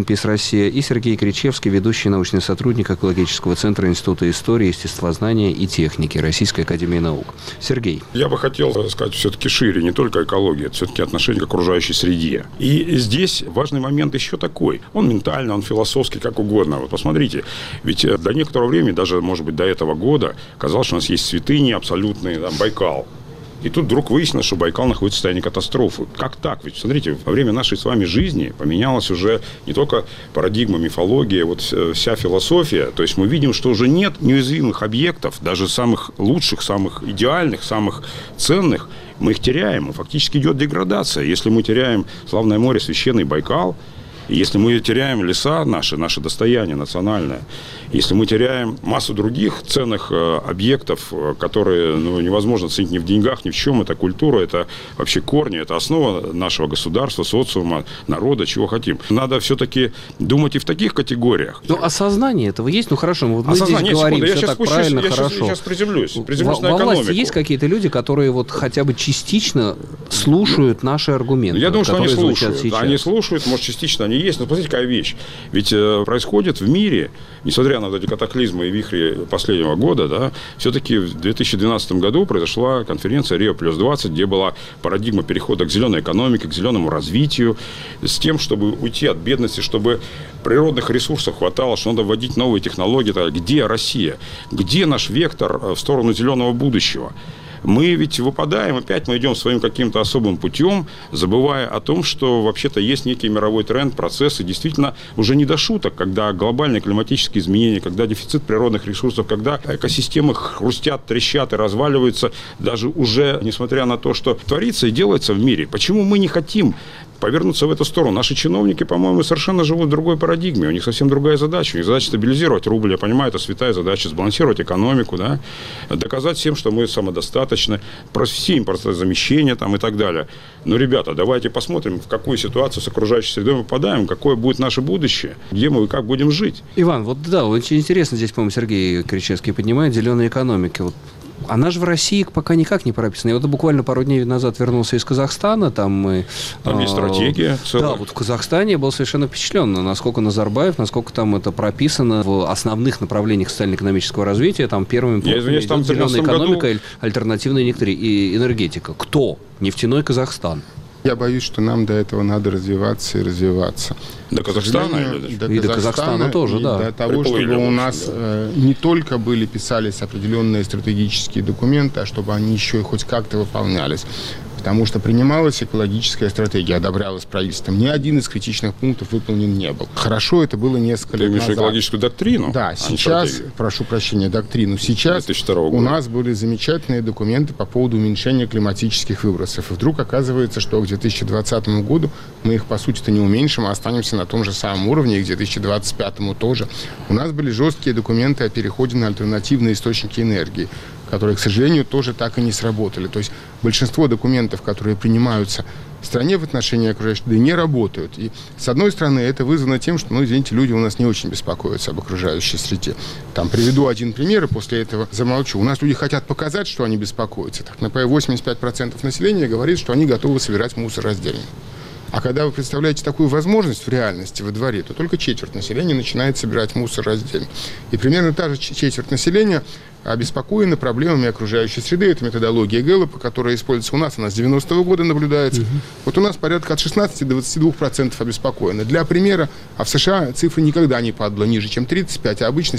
Greenpeace Россия, и Сергей Кричевский, ведущий научный сотрудник экологического центра Института истории, естествознания и техники Российской академии наук. Сергей. Я бы хотел сказать все-таки шире, не только экология, это все-таки отношение к окружающей среде. И здесь важный момент еще такой. Он ментальный, он философский, как угодно. Вот посмотрите, ведь до некоторого времени, даже, может быть, до этого года, казалось, что у нас есть святыни абсолютные, там, Байкал. И тут вдруг выяснилось, что Байкал находится в состоянии катастрофы. Как так? Ведь, смотрите, во время нашей с вами жизни поменялась уже не только парадигма, мифология, вот вся философия. То есть мы видим, что уже нет неуязвимых объектов, даже самых лучших, самых идеальных, самых ценных. Мы их теряем, и фактически идет деградация. Если мы теряем славное море, священный Байкал, если мы теряем леса наши, наше достояние национальное, если мы теряем массу других ценных объектов, которые невозможно оценить ни в деньгах, ни в чем, это культура, это вообще корни, это основа нашего государства, социума, народа, чего хотим. Надо все-таки думать и в таких категориях. Ну, осознание этого есть? Ну, хорошо, мы осознание, здесь говорим, секунду, все так спущусь, правильно, я хорошо. Сейчас приземлюсь на экономику. Во власти есть какие-то люди, которые вот хотя бы частично слушают наши аргументы? Я думаю, что они слушают. Сейчас. Они слушают, может, частично они есть. Но посмотрите, какая вещь. Ведь происходит в мире, несмотря на вот эти катаклизмы и вихри последнего года, да, все-таки в 2012 году произошла конференция Рио+20, где была парадигма перехода к зеленой экономике, к зеленому развитию, с тем, чтобы уйти от бедности, чтобы природных ресурсов хватало, что надо вводить новые технологии. Где Россия? Где наш вектор в сторону зеленого будущего? Мы ведь выпадаем, опять мы идем своим каким-то особым путем, забывая о том, что вообще-то есть некий мировой тренд, процесс, и действительно уже не до шуток, когда глобальные климатические изменения, когда дефицит природных ресурсов, когда экосистемы хрустят, трещат и разваливаются, даже уже несмотря на то, что творится и делается в мире. Почему мы не хотим повернуться в эту сторону? Наши чиновники, по-моему, совершенно живут в другой парадигме. У них совсем другая задача. У них задача стабилизировать рубль. Я понимаю, это святая задача. Сбалансировать экономику, да? Доказать всем, что мы самодостаточны. Все импортозамещения там, и так далее. Но, ребята, давайте посмотрим, в какую ситуацию с окружающей средой мы попадаем, какое будет наше будущее, где мы и как будем жить. Иван, вот да, очень интересно здесь, по-моему, Сергей Кричевский поднимает зеленую экономику. Вот. Она же в России пока никак не прописана. Я вот буквально пару дней назад вернулся из Казахстана. Там есть стратегия целая. Да, вот в Казахстане я был совершенно впечатлен, насколько Назарбаев, насколько там это прописано в основных направлениях социально-экономического развития. Там первыми пунктами идет зеленая экономика, альтернативная энергетика. Кто? Нефтяной Казахстан. Я боюсь, что нам до этого надо развиваться и развиваться. До Казахстана? И до Казахстана тоже, да. До того, чтобы у нас не только писались определенные стратегические документы, а чтобы они еще и хоть как-то выполнялись. Потому что принималась экологическая стратегия, одобрялась правительством. Ни один из критичных пунктов выполнен не был. Хорошо, это было несколько лет назад. Ты имеешь экологическую доктрину? Да, сейчас, прошу прощения, доктрину. Сейчас у нас были замечательные документы по поводу уменьшения климатических выбросов. И вдруг оказывается, что к 2020 году мы их, по сути-то, не уменьшим, а останемся на том же самом уровне, и к 2025 тоже. У нас были жесткие документы о переходе на альтернативные источники энергии, которые, к сожалению, тоже так и не сработали. То есть большинство документов, которые принимаются в стране в отношении окружающей среды, не работают. И, с одной стороны, это вызвано тем, что, извините, люди у нас не очень беспокоятся об окружающей среде. Там приведу один пример, и после этого замолчу. У нас люди хотят показать, что они беспокоятся. Так, например, 85% населения говорит, что они готовы собирать мусор раздельно. А когда вы представляете такую возможность в реальности во дворе, то только четверть населения начинает собирать мусор раздельно. И примерно та же четверть населения обеспокоена проблемами окружающей среды. Это методология Гэллопа, которая используется у нас. Она с 90-го года наблюдается. Вот у нас порядка от 16 до 22% обеспокоены. Для примера, а в США цифра никогда не падала ниже, чем 35, а обычно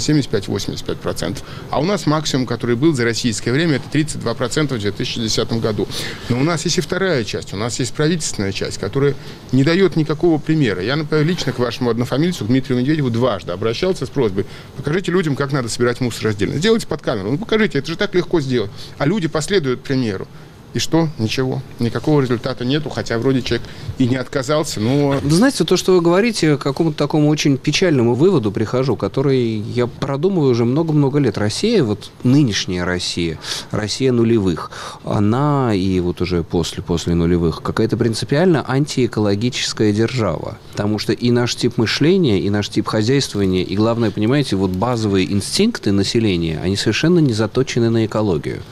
75-85%. А у нас максимум, который был за российское время, это 32% в 2010 году. Но у нас есть и вторая часть. У нас есть правительственная часть, которая не дает никакого примера. Я, например, лично к вашему однофамильцу, Дмитрию Медведеву, дважды обращался с просьбой: покажите людям, как надо собирать мусор раздельно. Сделайте под камеру. Ну, покажите, это же так легко сделать. А люди последуют примеру. И что? Ничего. Никакого результата нету, хотя вроде человек и не отказался, но... Знаете, то, что вы говорите, к какому-то такому очень печальному выводу прихожу, который я продумываю уже много-много лет. Россия, вот нынешняя Россия, Россия нулевых, она и вот уже после нулевых какая-то принципиально антиэкологическая держава. Потому что и наш тип мышления, и наш тип хозяйствования, и главное, понимаете, вот базовые инстинкты населения, они совершенно не заточены на экологию.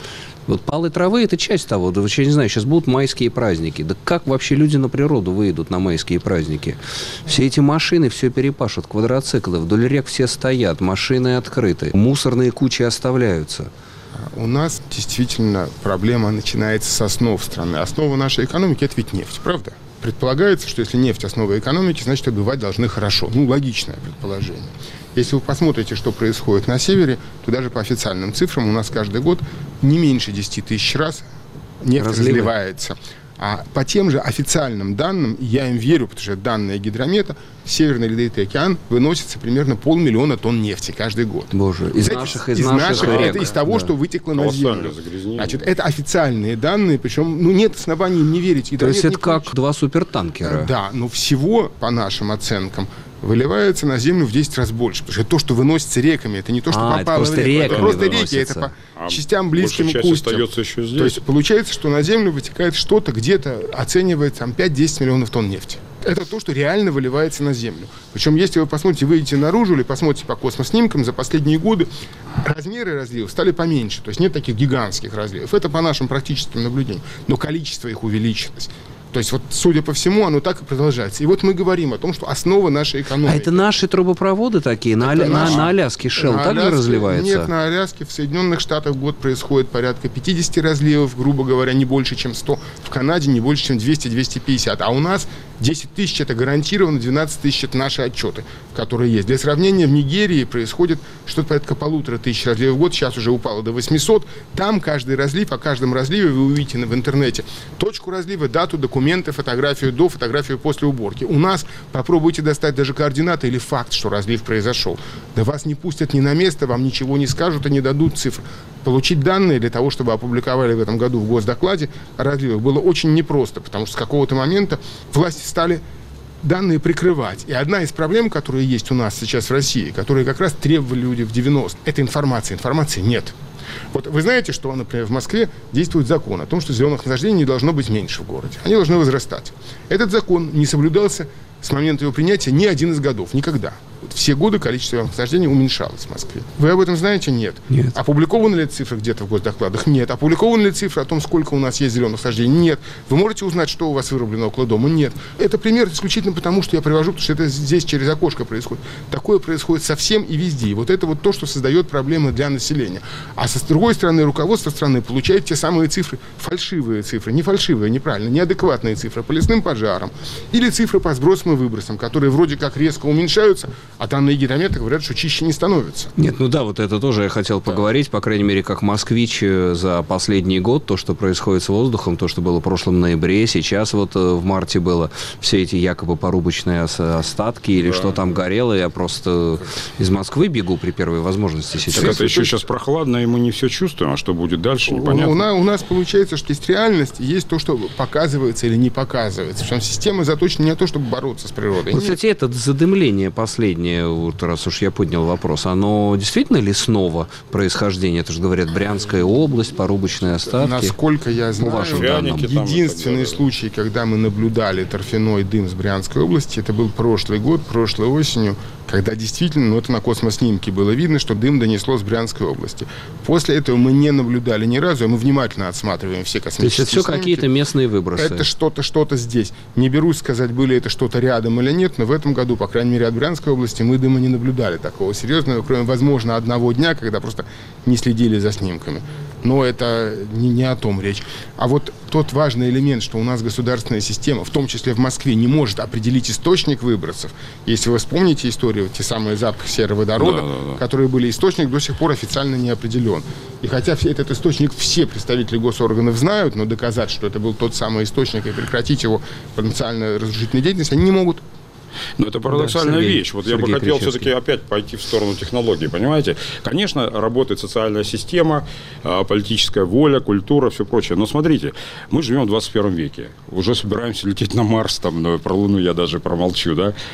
Вот палы травы – это часть того. Да, я не знаю, сейчас будут майские праздники. Да как вообще люди на природу выйдут на майские праздники? Все эти машины все перепашут, квадроциклы, вдоль рек все стоят, машины открыты, мусорные кучи оставляются. У нас действительно проблема начинается с основ страны. Основа нашей экономики – это ведь нефть, правда? Предполагается, что если нефть – основа экономики, значит, добывать должны хорошо. Логичное предположение. Если вы посмотрите, что происходит на севере, то даже по официальным цифрам у нас каждый год не меньше 10 тысяч раз нефть разливается. А по тем же официальным данным, я им верю, потому что это данные Гидромета, в Северный Ледовитый океан выносится примерно 500 000 тонн нефти каждый год. Боже, из наших рек. Это из того, что вытекло на землю. Значит, это официальные данные, причем нет оснований им не верить. То есть это как 2 супертанкера. Да, но всего, по нашим оценкам, выливается на землю в 10 раз больше. Потому что то, что выносится реками, это не то, что попало в реку. Это просто реки, это по частям близким к устьям. Еще здесь. То есть получается, что на землю вытекает что-то, где-то оценивается 5-10 миллионов тонн нефти. Это то, что реально выливается на землю. Причем, если вы посмотрите, выйдете наружу или посмотрите по космоснимкам, за последние годы размеры разливов стали поменьше. То есть нет таких гигантских разливов. Это по нашим практическим наблюдениям. Но количество их увеличилось. То есть, вот, судя по всему, оно так и продолжается. И вот мы говорим о том, что основа нашей экономики. А это наши трубопроводы такие? На Аляске Shell также разливается? Нет, на Аляске в Соединенных Штатах в год происходит порядка 50 разливов, грубо говоря, не больше, чем 100. В Канаде не больше, чем 200-250. А у нас 10 тысяч – это гарантированно, 12 тысяч – это наши отчеты, которые есть. Для сравнения, в Нигерии происходит что-то порядка 1500 разливов в год, сейчас уже упало до 800. Там каждый разлив, о каждом разливе вы увидите в интернете точку разлива, дату, документы, фотографию до, фотографию после уборки. У нас попробуйте достать даже координаты или факт, что разлив произошел. Да вас не пустят ни на место, вам ничего не скажут и не дадут цифр. Получить данные для того, чтобы опубликовали в этом году в госдокладе о разливах, было очень непросто, потому что с какого-то момента власти стали данные прикрывать. И одна из проблем, которые есть у нас сейчас в России, которые как раз требовали люди в 90-х, это информация. Информации нет. Вот вы знаете, что, например, в Москве действует закон о том, что зеленых насаждений не должно быть меньше в городе. Они должны возрастать. Этот закон не соблюдался с момента его принятия ни один из годов. Никогда. Вот все годы количество зеленых насаждений уменьшалось в Москве. Вы об этом знаете? Нет. Нет. Опубликованы ли цифры где-то в госдокладах? Нет. Опубликованы ли цифры о том, сколько у нас есть зеленых насаждений? Нет. Вы можете узнать, что у вас вырублено около дома? Нет. Это пример исключительно потому, что я привожу, потому что это здесь через окошко происходит. Такое происходит совсем и везде. И вот это вот то, что создает проблемы для населения. А с другой стороны, руководство страны получает те самые цифры, фальшивые цифры, не фальшивые, неправильно, неадекватные цифры по лесным пожарам или цифры по сбросам и выбросам, которые вроде как резко уменьшаются, а данные Гидромета говорят, что чище не становится. Нет, ну да, вот это тоже я хотел поговорить, по крайней мере, как москвич за последний год, то, что происходит с воздухом, то, что было в прошлом ноябре, сейчас вот в марте было, все эти якобы порубочные остатки или что там горело, я просто из Москвы бегу при первой возможности сейчас. Так это еще сейчас прохладно, и мы не все чувствуем, а что будет дальше, непонятно. У нас получается, что есть реальность, есть то, что показывается или не показывается. Причем система заточена не на то, чтобы бороться с природой. Ну, кстати, это задымление последнее, вот раз уж я поднял вопрос, оно действительно лесного происхождения? Это же, говорят, Брянская область, порубочные остатки. Насколько я знаю, единственный случай, когда мы наблюдали торфяной дым с Брянской области, это был прошлый год, прошлой осенью, когда действительно, это на космоснимке было видно, что дым донесло с Брянской области. После этого мы не наблюдали ни разу, а мы внимательно отсматриваем все космические снимки. То есть это все какие-то местные выбросы? Это что-то здесь. Не берусь сказать, были это что-то рядом или нет, но в этом году, по крайней мере, от Брянской области мы дыма не наблюдали такого серьезного, кроме, возможно, одного дня, когда просто не следили за снимками. Но это не о том речь. А вот тот важный элемент, что у нас государственная система, в том числе в Москве, не может определить источник выбросов. Если вы вспомните историю, те самые запахи сероводорода, которые были, источник до сих пор официально не определен. И хотя этот источник все представители госорганов знают, но доказать, что это был тот самый источник и прекратить его потенциально разрушительную деятельность, они не могут. Но это парадоксальная вещь. Вот Сергей я бы хотел Кричевский. все-таки опять пойти в сторону технологий, понимаете? Конечно, работает социальная система, политическая воля, культура, все прочее. Но смотрите, мы живем в 21 веке. Уже собираемся лететь на Марс, там, про Луну я даже промолчу, да?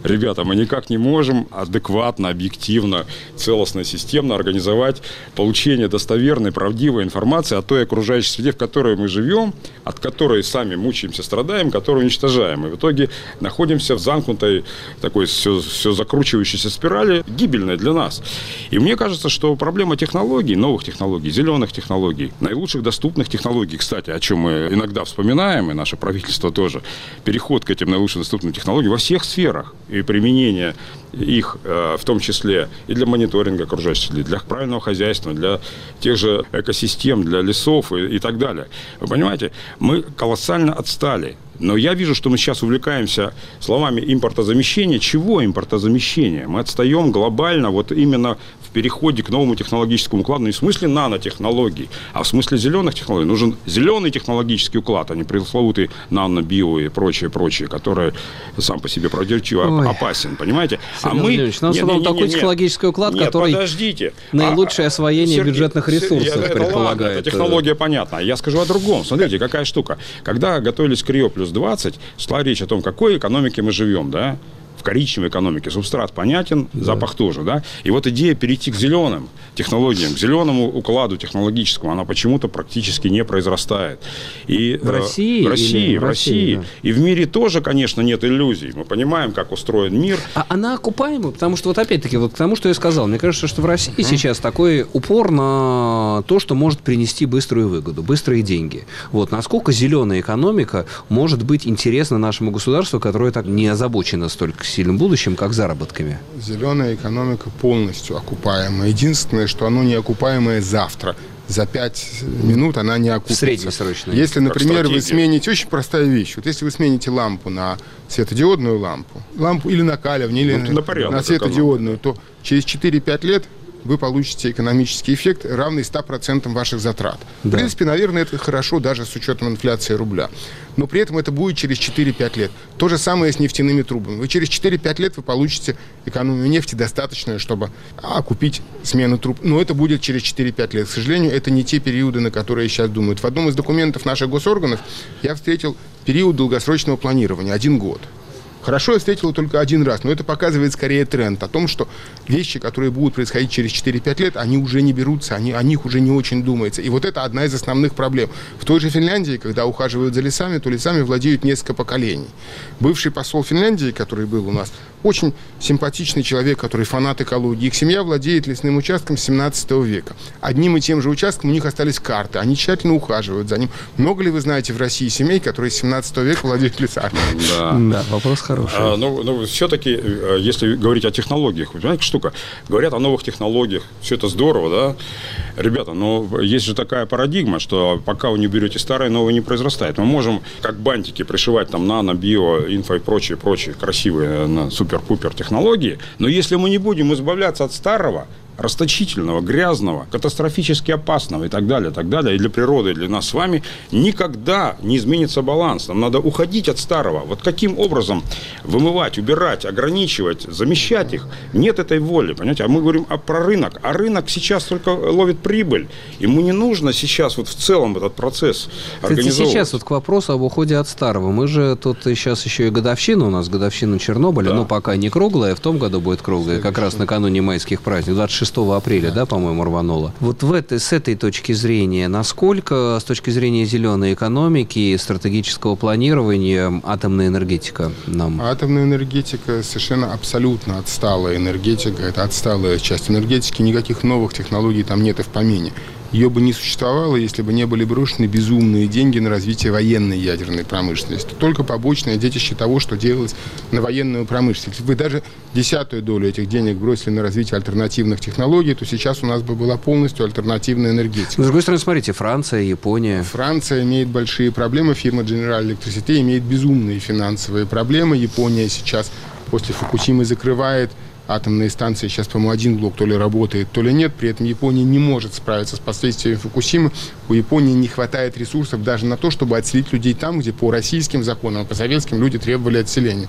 ребята, мы никак не можем адекватно, объективно, целостно, системно организовать получение достоверной, правдивой информации о той окружающей среде, в которой мы живем, от которой сами мучаемся, страдаем, которую уничтожаем. И в итоге находимся в замкнутой, такой все закручивающейся спирали, гибельной для нас. И мне кажется, что проблема технологий, новых технологий, зеленых технологий, наилучших доступных технологий, кстати, о чем мы иногда вспоминаем, и наше правительство тоже, переход к этим наилучшим доступным технологиям во всех сферах и применение их, в том числе и для мониторинга окружающей среды, для правильного хозяйства, для тех же экосистем, для лесов и так далее. Вы понимаете, мы колоссально отстали. Но я вижу, что мы сейчас увлекаемся словами импортозамещения. Чего импортозамещения? Мы отстаем глобально вот именно в переходе к новому технологическому укладу. Не в смысле нанотехнологий, а в смысле зеленых технологий. Нужен зеленый технологический уклад, а не пресловутый нано, био и прочее, который сам по себе противоречиво опасен. Понимаете? Сергей нам такой технологический уклад, который наилучшее освоение бюджетных ресурсов предполагает. Это технология понятна. Я скажу о другом. Смотрите, какая штука. Когда готовились к Рио плюс 20, шла речь о том, в какой экономике мы живем, да? В коричневой экономике. Субстрат понятен, запах тоже, да? И вот идея перейти к зеленым технологиям, к зеленому укладу технологическому, она почему-то практически не произрастает. И в России? В России. Да. И в мире тоже, конечно, нет иллюзий. Мы понимаем, как устроен мир. А она окупаема? Потому что, вот опять-таки, вот к тому, что я сказал, мне кажется, что в России сейчас такой упор на то, что может принести быструю выгоду, быстрые деньги. Вот насколько зеленая экономика может быть интересна нашему государству, которое так не озабочено столько сильным будущим, как заработками? Зеленая экономика полностью окупаемая. Единственное, что оно не окупаемое завтра. За 5 минут она не окупится. Среднесрочно. Если, например, вы смените... Очень простая вещь. Вот если вы смените лампу на светодиодную лампу или на калевне, или на светодиодную, то через 4-5 лет вы получите экономический эффект, равный 100% ваших затрат. Да. В принципе, наверное, это хорошо даже с учетом инфляции рубля. Но при этом это будет через 4-5 лет. То же самое с нефтяными трубами. Вы через 4-5 лет вы получите экономию нефти достаточную, чтобы окупить смену труб. Но это будет через 4-5 лет. К сожалению, это не те периоды, на которые сейчас думают. В одном из документов наших госорганов я встретил период долгосрочного планирования – 1 год. Хорошо, я встретил только 1 раз, но это показывает скорее тренд о том, что вещи, которые будут происходить через 4-5 лет, они уже не берутся, о них уже не очень думается. И вот это одна из основных проблем. В той же Финляндии, когда ухаживают за лесами, то лесами владеют несколько поколений. Бывший посол Финляндии, который был у нас, очень симпатичный человек, который фанат экологии. Их семья владеет лесным участком с 17 века. Одним и тем же участком у них остались карты. Они тщательно ухаживают за ним. Много ли вы знаете в России семей, которые с 17 века владеют лесами? Да, вопрос хороший. Но все-таки, если говорить о технологиях, вы понимаете, штука, говорят о новых технологиях, все это здорово, да? Ребята, но есть же такая парадигма, что пока вы не берете старое, новое не произрастает. Мы можем, как бантики, пришивать там нано, био, инфо и прочие красивые супер-пупер технологии, но если мы не будем избавляться от старого, расточительного, грязного, катастрофически опасного и так далее, и для природы, и для нас с вами, никогда не изменится баланс. Нам надо уходить от старого. Вот каким образом вымывать, убирать, ограничивать, замещать их? Нет этой воли, понимаете? А мы говорим про рынок. А рынок сейчас только ловит прибыль. Ему не нужно сейчас вот в целом этот процесс организовывать. Кстати, сейчас вот к вопросу об уходе от старого. Мы же тут сейчас еще и годовщина, у нас годовщина Чернобыля, но пока не круглая, в том году будет круглая, как раз накануне майских праздников, 26 апреля, да, по-моему, рвануло. Вот с этой точки зрения, насколько с точки зрения зеленой экономики и стратегического планирования атомная энергетика нам? Атомная энергетика совершенно абсолютно отсталая энергетика. Это отсталая часть энергетики. Никаких новых технологий там нет и в помине. Ее бы не существовало, если бы не были брошены безумные деньги на развитие военной ядерной промышленности. Только побочное детище того, что делалось на военную промышленность. Если бы даже 10-ю долю этих денег бросили на развитие альтернативных технологий, то сейчас у нас бы была полностью альтернативная энергетика. Но, с другой стороны, смотрите, Франция, Япония. Франция имеет большие проблемы. Фирма General Electricity имеет безумные финансовые проблемы. Япония сейчас после Фукусимы закрывает атомные станции. Сейчас, по-моему, 1 блок то ли работает, то ли нет. При этом Япония не может справиться с последствиями Фукусимы. У Японии не хватает ресурсов даже на то, чтобы отселить людей там, где по российским законам, по советским люди требовали отселения.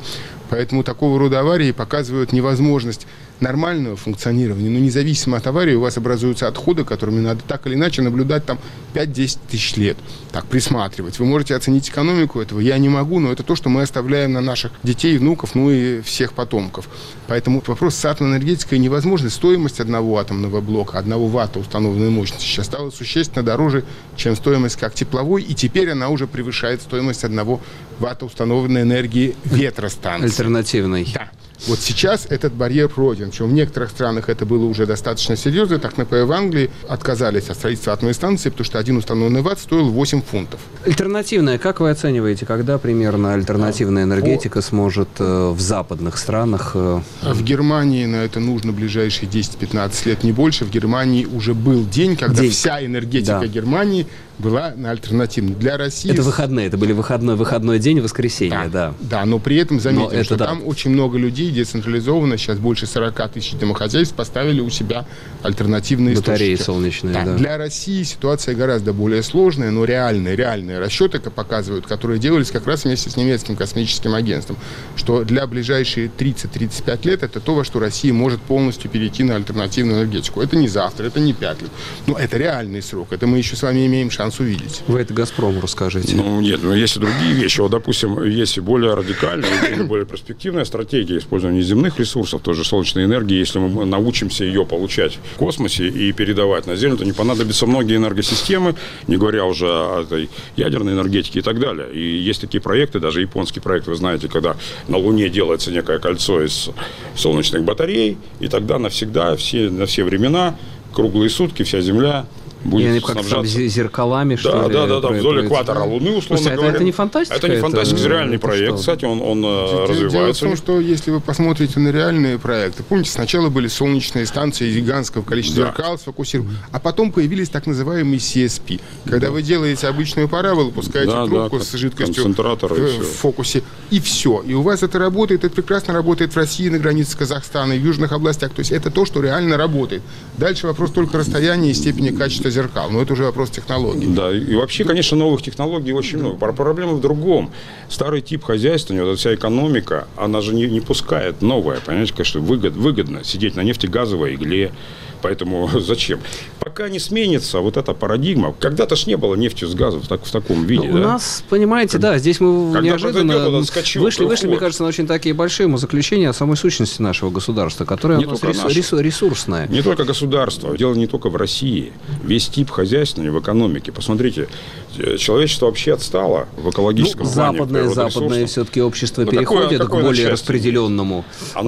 Поэтому такого рода аварии показывают невозможность нормального функционирования. Но независимо от аварии у вас образуются отходы, которыми надо так или иначе наблюдать там 5-10 тысяч лет. Так, присматривать. Вы можете оценить экономику этого, я не могу, но это то, что мы оставляем на наших детей, внуков, ну и всех потомков. Поэтому вопрос с атомной энергетикой невозможен. Стоимость одного атомного блока, 1 ватта установленной мощности сейчас стала существенно дороже, чем стоимость как тепловой, и теперь она уже превышает стоимость 1 ватта установленной энергии ветростанции. Альтернативной. Да. Вот сейчас этот барьер пройден. Причем в некоторых странах это было уже достаточно серьезно. Так, например, в Англии отказались от строительства атомной станции, потому что 1 установленный ватт стоил 8 фунтов. Альтернативная, как вы оцениваете, когда примерно альтернативная энергетика сможет в западных странах... В Германии на это нужно ближайшие 10-15 лет, не больше. В Германии уже был день, когда вся энергетика Германии была на альтернативной. Для России... Это выходные, это были выходной день, воскресенье, да. Да, но при этом заметим, что там очень много людей децентрализованно, сейчас больше 40 тысяч домохозяйств поставили у себя альтернативные батареи источники. солнечные, да. Для России ситуация гораздо более сложная, но реальные расчеты показывают, которые делались как раз вместе с немецким космическим агентством, что для ближайшие 30-35 лет это то, во что Россия может полностью перейти на альтернативную энергетику. Это не завтра, это не 5 лет. Но это реальный срок. Это мы еще с вами имеем шанс увидеть. Вы это «Газпрому» расскажите. Нет, есть и другие вещи. Вот, допустим, есть и более радикальная, более перспективная стратегия использования земных ресурсов, тоже солнечной энергии. Если мы научимся ее получать в космосе и передавать на Землю, то не понадобятся многие энергосистемы, не говоря уже о этой ядерной энергетике и так далее. И есть такие проекты, даже японский проект, вы знаете, когда на Луне делается некое кольцо из солнечных батарей, и тогда навсегда, на все времена, круглые сутки, вся Земля будет снабжаться зеркалами, что ли? Да, вдоль экватора Луны, условно говоря. Это не фантастика? Это не фантастика, это реальный проект. Кстати, он развивается. Дело в том, что если вы посмотрите на реальные проекты, помните, сначала были солнечные станции гигантского количества зеркал сфокусированы, а потом появились так называемые CSP. Когда вы делаете обычную пара, вы выпускаете трубку с жидкостью в фокусе, и все. И у вас это работает, это прекрасно работает в России, на границе Казахстана, и в южных областях. То есть это то, что реально работает. Дальше вопрос только расстояния и степени качества зеркал. Но это уже вопрос технологий. Да, и вообще, конечно, новых технологий очень много. Проблема в другом. Старый тип хозяйствования, вот вся экономика, она же не пускает новое. Понимаете, конечно, выгодно сидеть на нефтегазовой игле. Поэтому зачем? Пока не сменится вот эта парадигма. Когда-то ж не было нефти с газом в таком виде. У нас, понимаете, здесь мы неожиданно вышли, мне кажется, на очень такие большие умозаключения о самой сущности нашего государства, которое у нас ресурсное. Не только государство. Дело не только в России. Весь тип хозяйствования в экономике. Посмотрите, человечество вообще отстало в экологическом плане. Западное все-таки общество переходит к более распределенному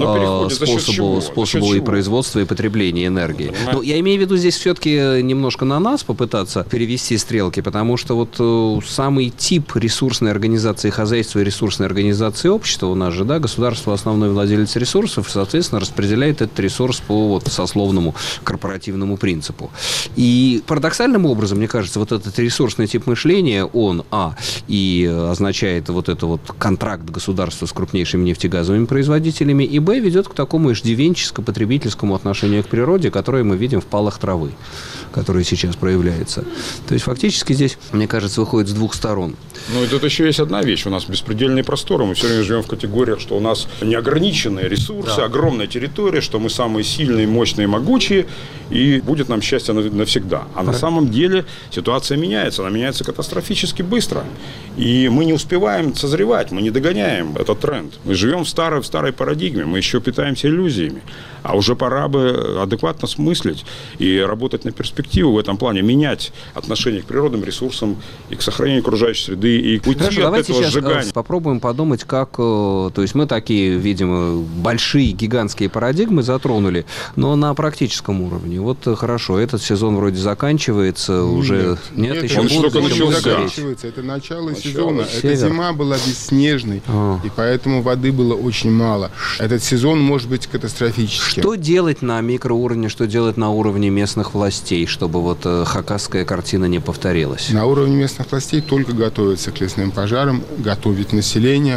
способу и производства, и потребления энергии. Ну, я имею в виду здесь все-таки немножко на нас попытаться перевести стрелки, потому что вот самый тип ресурсной организации хозяйства и ресурсной организации общества у нас же, государство основной владелец ресурсов, соответственно, распределяет этот ресурс по сословному корпоративному принципу. И парадоксальным образом, мне кажется, вот этот ресурсный тип мышления, он, и означает вот это вот контракт государства с крупнейшими нефтегазовыми производителями, и, б, ведет к такому иждивенческо-потребительскому отношению к природе, которое мы видим в палах травы, который сейчас проявляется. То есть фактически здесь, мне кажется, выходит с двух сторон. Ну и тут еще есть одна вещь. У нас беспредельные просторы. Мы все время живем в категориях, что у нас неограниченные ресурсы, огромная территория, что мы самые сильные, мощные, могучие, и будет нам счастье навсегда. А на самом деле ситуация меняется. Она меняется катастрофически быстро. И мы не успеваем созревать, мы не догоняем этот тренд. Мы живем в старой парадигме, мы еще питаемся иллюзиями. А уже пора бы адекватно смыслить и работать на перспективу в этом плане, менять отношение к природным ресурсам и к сохранению окружающей среды, и уйти от этого сжигания. Попробуем подумать, как... То есть мы такие, видимо, большие, гигантские парадигмы затронули, но на практическом уровне. Вот хорошо, этот сезон вроде заканчивается, уже... Нет, еще будет заканчивается. Это начало сезона. Эта зима была бесснежной, и поэтому воды было очень мало. Этот сезон может быть катастрофическим. Что делать на микроуровне, что делать на уровне местных властей, чтобы вот хакасская картина не повторилась? На уровне местных властей только готовиться к лесным пожарам, готовить население,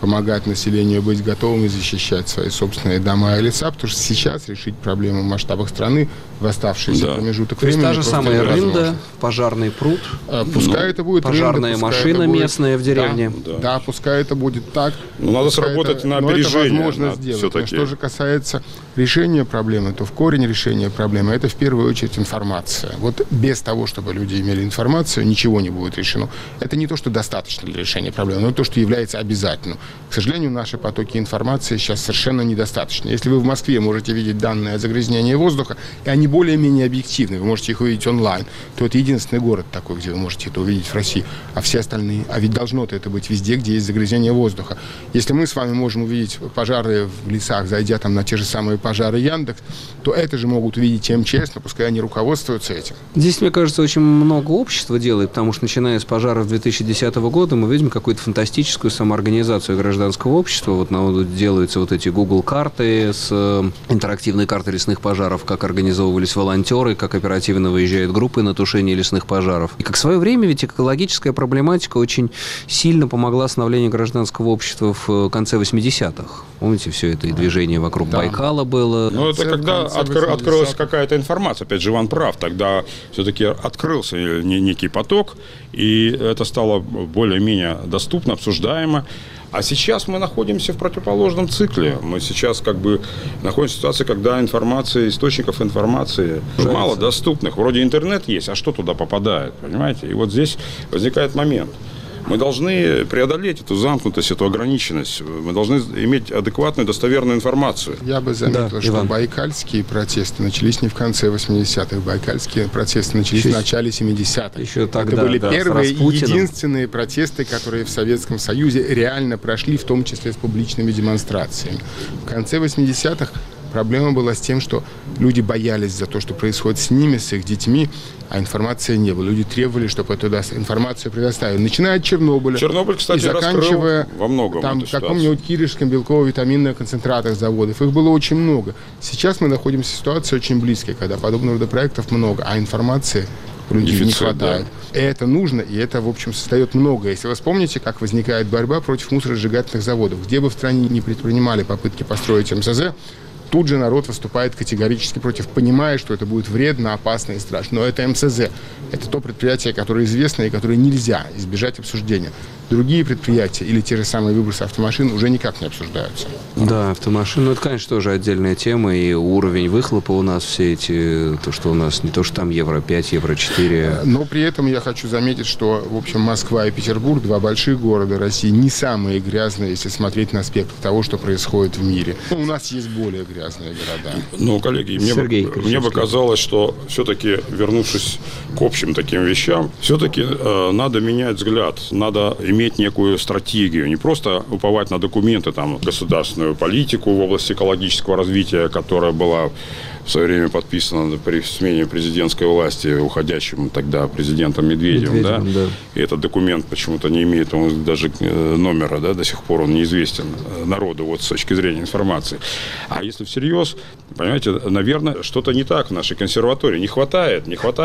помогать населению быть готовыми защищать свои собственные дома и леса, потому что сейчас решить проблему в масштабах страны в оставшийся промежуток времени. То есть та же самая рында, пожарный пруд, пускай это будет пожарная рында, машина местная в деревне. Да, пускай это будет так. Надо сработать на опережение. Но это возможно сделать. Но что же касается решения проблемы, то в корень решения проблемы это в первую очередь информация. Вот без того, чтобы люди имели информацию, ничего не будет решено. Это не то, что достаточно для решения проблемы, но то, что является обязательным. К сожалению, наши потоки информации сейчас совершенно недостаточны. Если вы в Москве можете видеть данные о загрязнении воздуха, и они более-менее объективны, вы можете их увидеть онлайн, то это единственный город такой, где вы можете это увидеть в России. А все остальные, а ведь должно это быть везде, где есть загрязнение воздуха. Если мы с вами можем увидеть пожары в лесах, зайдя там на те же самые пожары Яндекс, то это же могут увидеть МЧС, но пускай они руководствуются этим. Здесь, мне кажется, очень много общества делает, потому что, начиная с пожаров 2010 года, мы видим какую-то фантастическую самоорганизацию гражданского общества. Вот делаются вот эти Google-карты с интерактивной картой лесных пожаров, как организовывались волонтеры, как оперативно выезжают группы на тушение лесных пожаров. И как в свое время ведь экологическая проблематика очень сильно помогла становлению гражданского общества в конце 80-х. Помните, все это и движение вокруг Байкала было. Ну, это когда открылась какая-то информация. Опять же, Иван прав. Тогда все-таки открылся некий поток, и это стало более-менее доступно, обсуждаемо. А сейчас мы находимся в противоположном цикле. Мы сейчас находимся в ситуации, когда источников информации мало доступных. Вроде интернет есть, а что туда попадает, понимаете? И вот здесь возникает момент. Мы должны преодолеть эту замкнутость, эту ограниченность. Мы должны иметь адекватную, достоверную информацию. Я бы заметил, что байкальские протесты начались не в конце 80-х. Байкальские протесты начались в начале 70-х. Еще тогда, это были первые и единственные протесты, которые в Советском Союзе реально прошли, в том числе с публичными демонстрациями. В конце 80-х проблема была с тем, что люди боялись за то, что происходит с ними, с их детьми, а информации не было. Люди требовали, чтобы эту информацию предоставили. Начиная от Чернобыля. Чернобыль, кстати, и заканчивая во многом там, в каком-нибудь Киришском белково-витаминных концентратах заводов. Их было очень много. Сейчас мы находимся в ситуации очень близкой, когда подобного рода проектов много, а информации у людей не хватает. Да. И это нужно, и это, в общем, создает много. Если вы вспомните, как возникает борьба против мусоросжигательных заводов, где бы в стране не предпринимали попытки построить МСЗ, тут же народ выступает категорически против, понимая, что это будет вредно, опасно и страшно. Но это МСЗ. Это то предприятие, которое известно и которое нельзя избежать обсуждения. Другие предприятия или те же самые выбросы автомашин уже никак не обсуждаются. Да, автомашины, это, конечно, тоже отдельная тема. И уровень выхлопа у нас все эти, то, что у нас не то, что там Евро-5, Евро-4. Но при этом я хочу заметить, что, в общем, Москва и Петербург, два больших города России, не самые грязные, если смотреть на спектр того, что происходит в мире. У нас есть более грязные города. Ну, коллеги, мне бы казалось, что все-таки, вернувшись к общим таким вещам, все-таки надо менять взгляд, надо иметь некую стратегию, не просто уповать на документы, государственную политику в области экологического развития, которая была в свое время подписана при смене президентской власти уходящим тогда президентом Медведевым. Да? И этот документ почему-то не имеет даже номера, до сих пор он неизвестен народу с точки зрения информации. А если всерьез, понимаете, наверное, что-то не так в нашей консерватории. Не хватает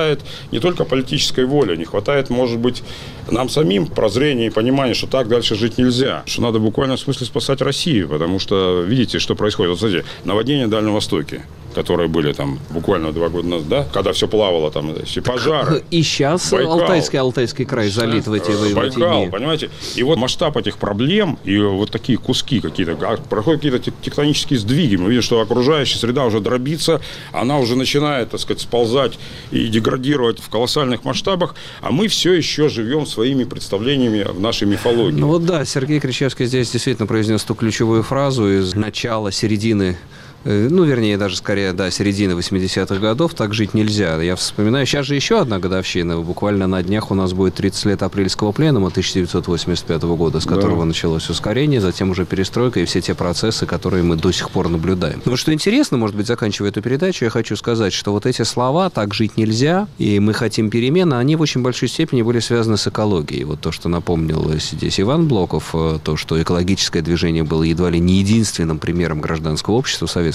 не только политической воли, не хватает, может быть, нам самим прозрения и понимания, что так дальше жить нельзя, что надо буквально в смысле спасать Россию, потому что видите, что происходит. Вот, смотрите, наводнение на Дальнем Востоке, которые были буквально 2 года назад, когда все плавало, все пожары. И сейчас Алтайский край залит в эти Байкал, понимаете? И вот масштаб этих проблем, и вот такие куски какие-то, проходят какие-то тектонические сдвиги. Мы видим, что окружающая среда уже дробится, она уже начинает, сползать и деградировать в колоссальных масштабах, а мы все еще живем своими представлениями в нашей мифологии. Ну вот да, Сергей Кричевский здесь действительно произнес ту ключевую фразу из начала, середины, вернее, даже скорее, середины 80-х годов, так жить нельзя. Я вспоминаю, сейчас же еще одна годовщина. Буквально на днях у нас будет 30 лет апрельского пленума 1985 года, с которого началось ускорение, затем уже перестройка и все те процессы, которые мы до сих пор наблюдаем. Но что интересно, может быть, заканчивая эту передачу, я хочу сказать, что вот эти слова «так жить нельзя» и «мы хотим перемен», они в очень большой степени были связаны с экологией. Вот то, что напомнил здесь Иван Блоков, то, что экологическое движение было едва ли не единственным примером гражданского общества в Советском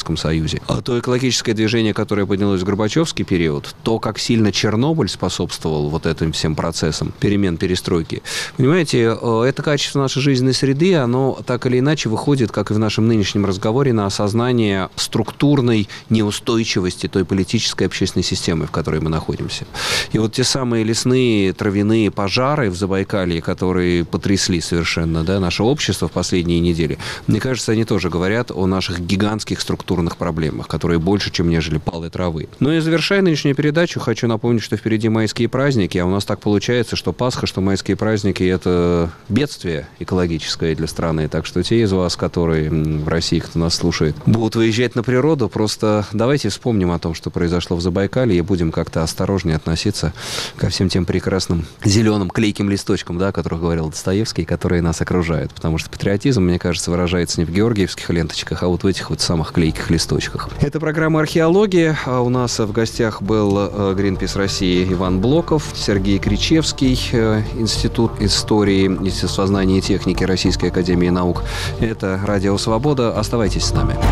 Советском Союзе. А то экологическое движение, которое поднялось в Горбачевский период, то, как сильно Чернобыль способствовал вот этим всем процессам перемен, перестройки. Понимаете, это качество нашей жизненной среды, оно так или иначе выходит, как и в нашем нынешнем разговоре, на осознание структурной неустойчивости той политической и общественной системы, в которой мы находимся. И вот те самые лесные травяные пожары в Забайкалье, которые потрясли совершенно, да, наше общество в последние недели, мне кажется, они тоже говорят о наших гигантских структурных проблемах, которые больше, чем нежели палой травы. Ну и завершая нынешнюю передачу, хочу напомнить, что впереди майские праздники, а у нас так получается, что Пасха, что майские праздники – это бедствие экологическое для страны. Так что те из вас, которые в России, кто нас слушает, будут выезжать на природу, просто давайте вспомним о том, что произошло в Забайкалье, и будем как-то осторожнее относиться ко всем тем прекрасным зеленым клейким листочкам, да, о которых говорил Достоевский, которые нас окружают. Потому что патриотизм, мне кажется, выражается не в георгиевских ленточках, а вот в этих вот самых клейких листочках. Это программа «Археология». А у нас в гостях был Гринпис России Иван Блоков, Сергей Кричевский, Институт истории, естествознания и техники Российской академии наук. Это «Радио Свобода». Оставайтесь с нами.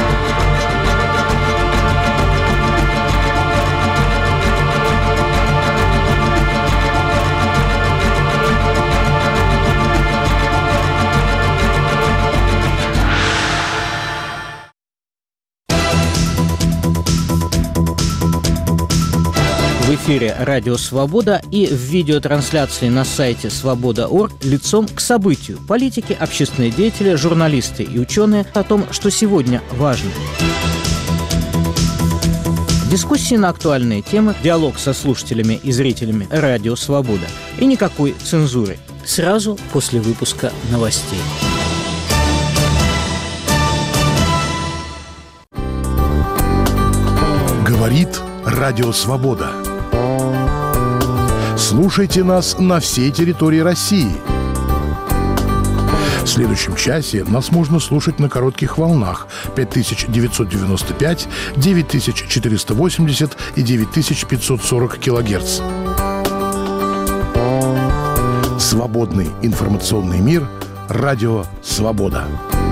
В эфире «Радио Свобода» и в видеотрансляции на сайте свобода.орг лицом к событию. Политики, общественные деятели, журналисты и ученые о том, что сегодня важно. Дискуссии на актуальные темы, диалог со слушателями и зрителями «Радио Свобода». И никакой цензуры. Сразу после выпуска новостей. Говорит «Радио Свобода». Слушайте нас на всей территории России. В следующем часе нас можно слушать на коротких волнах 5995, 9480 и 9540 килогерц. Свободный информационный мир. Радио Свобода.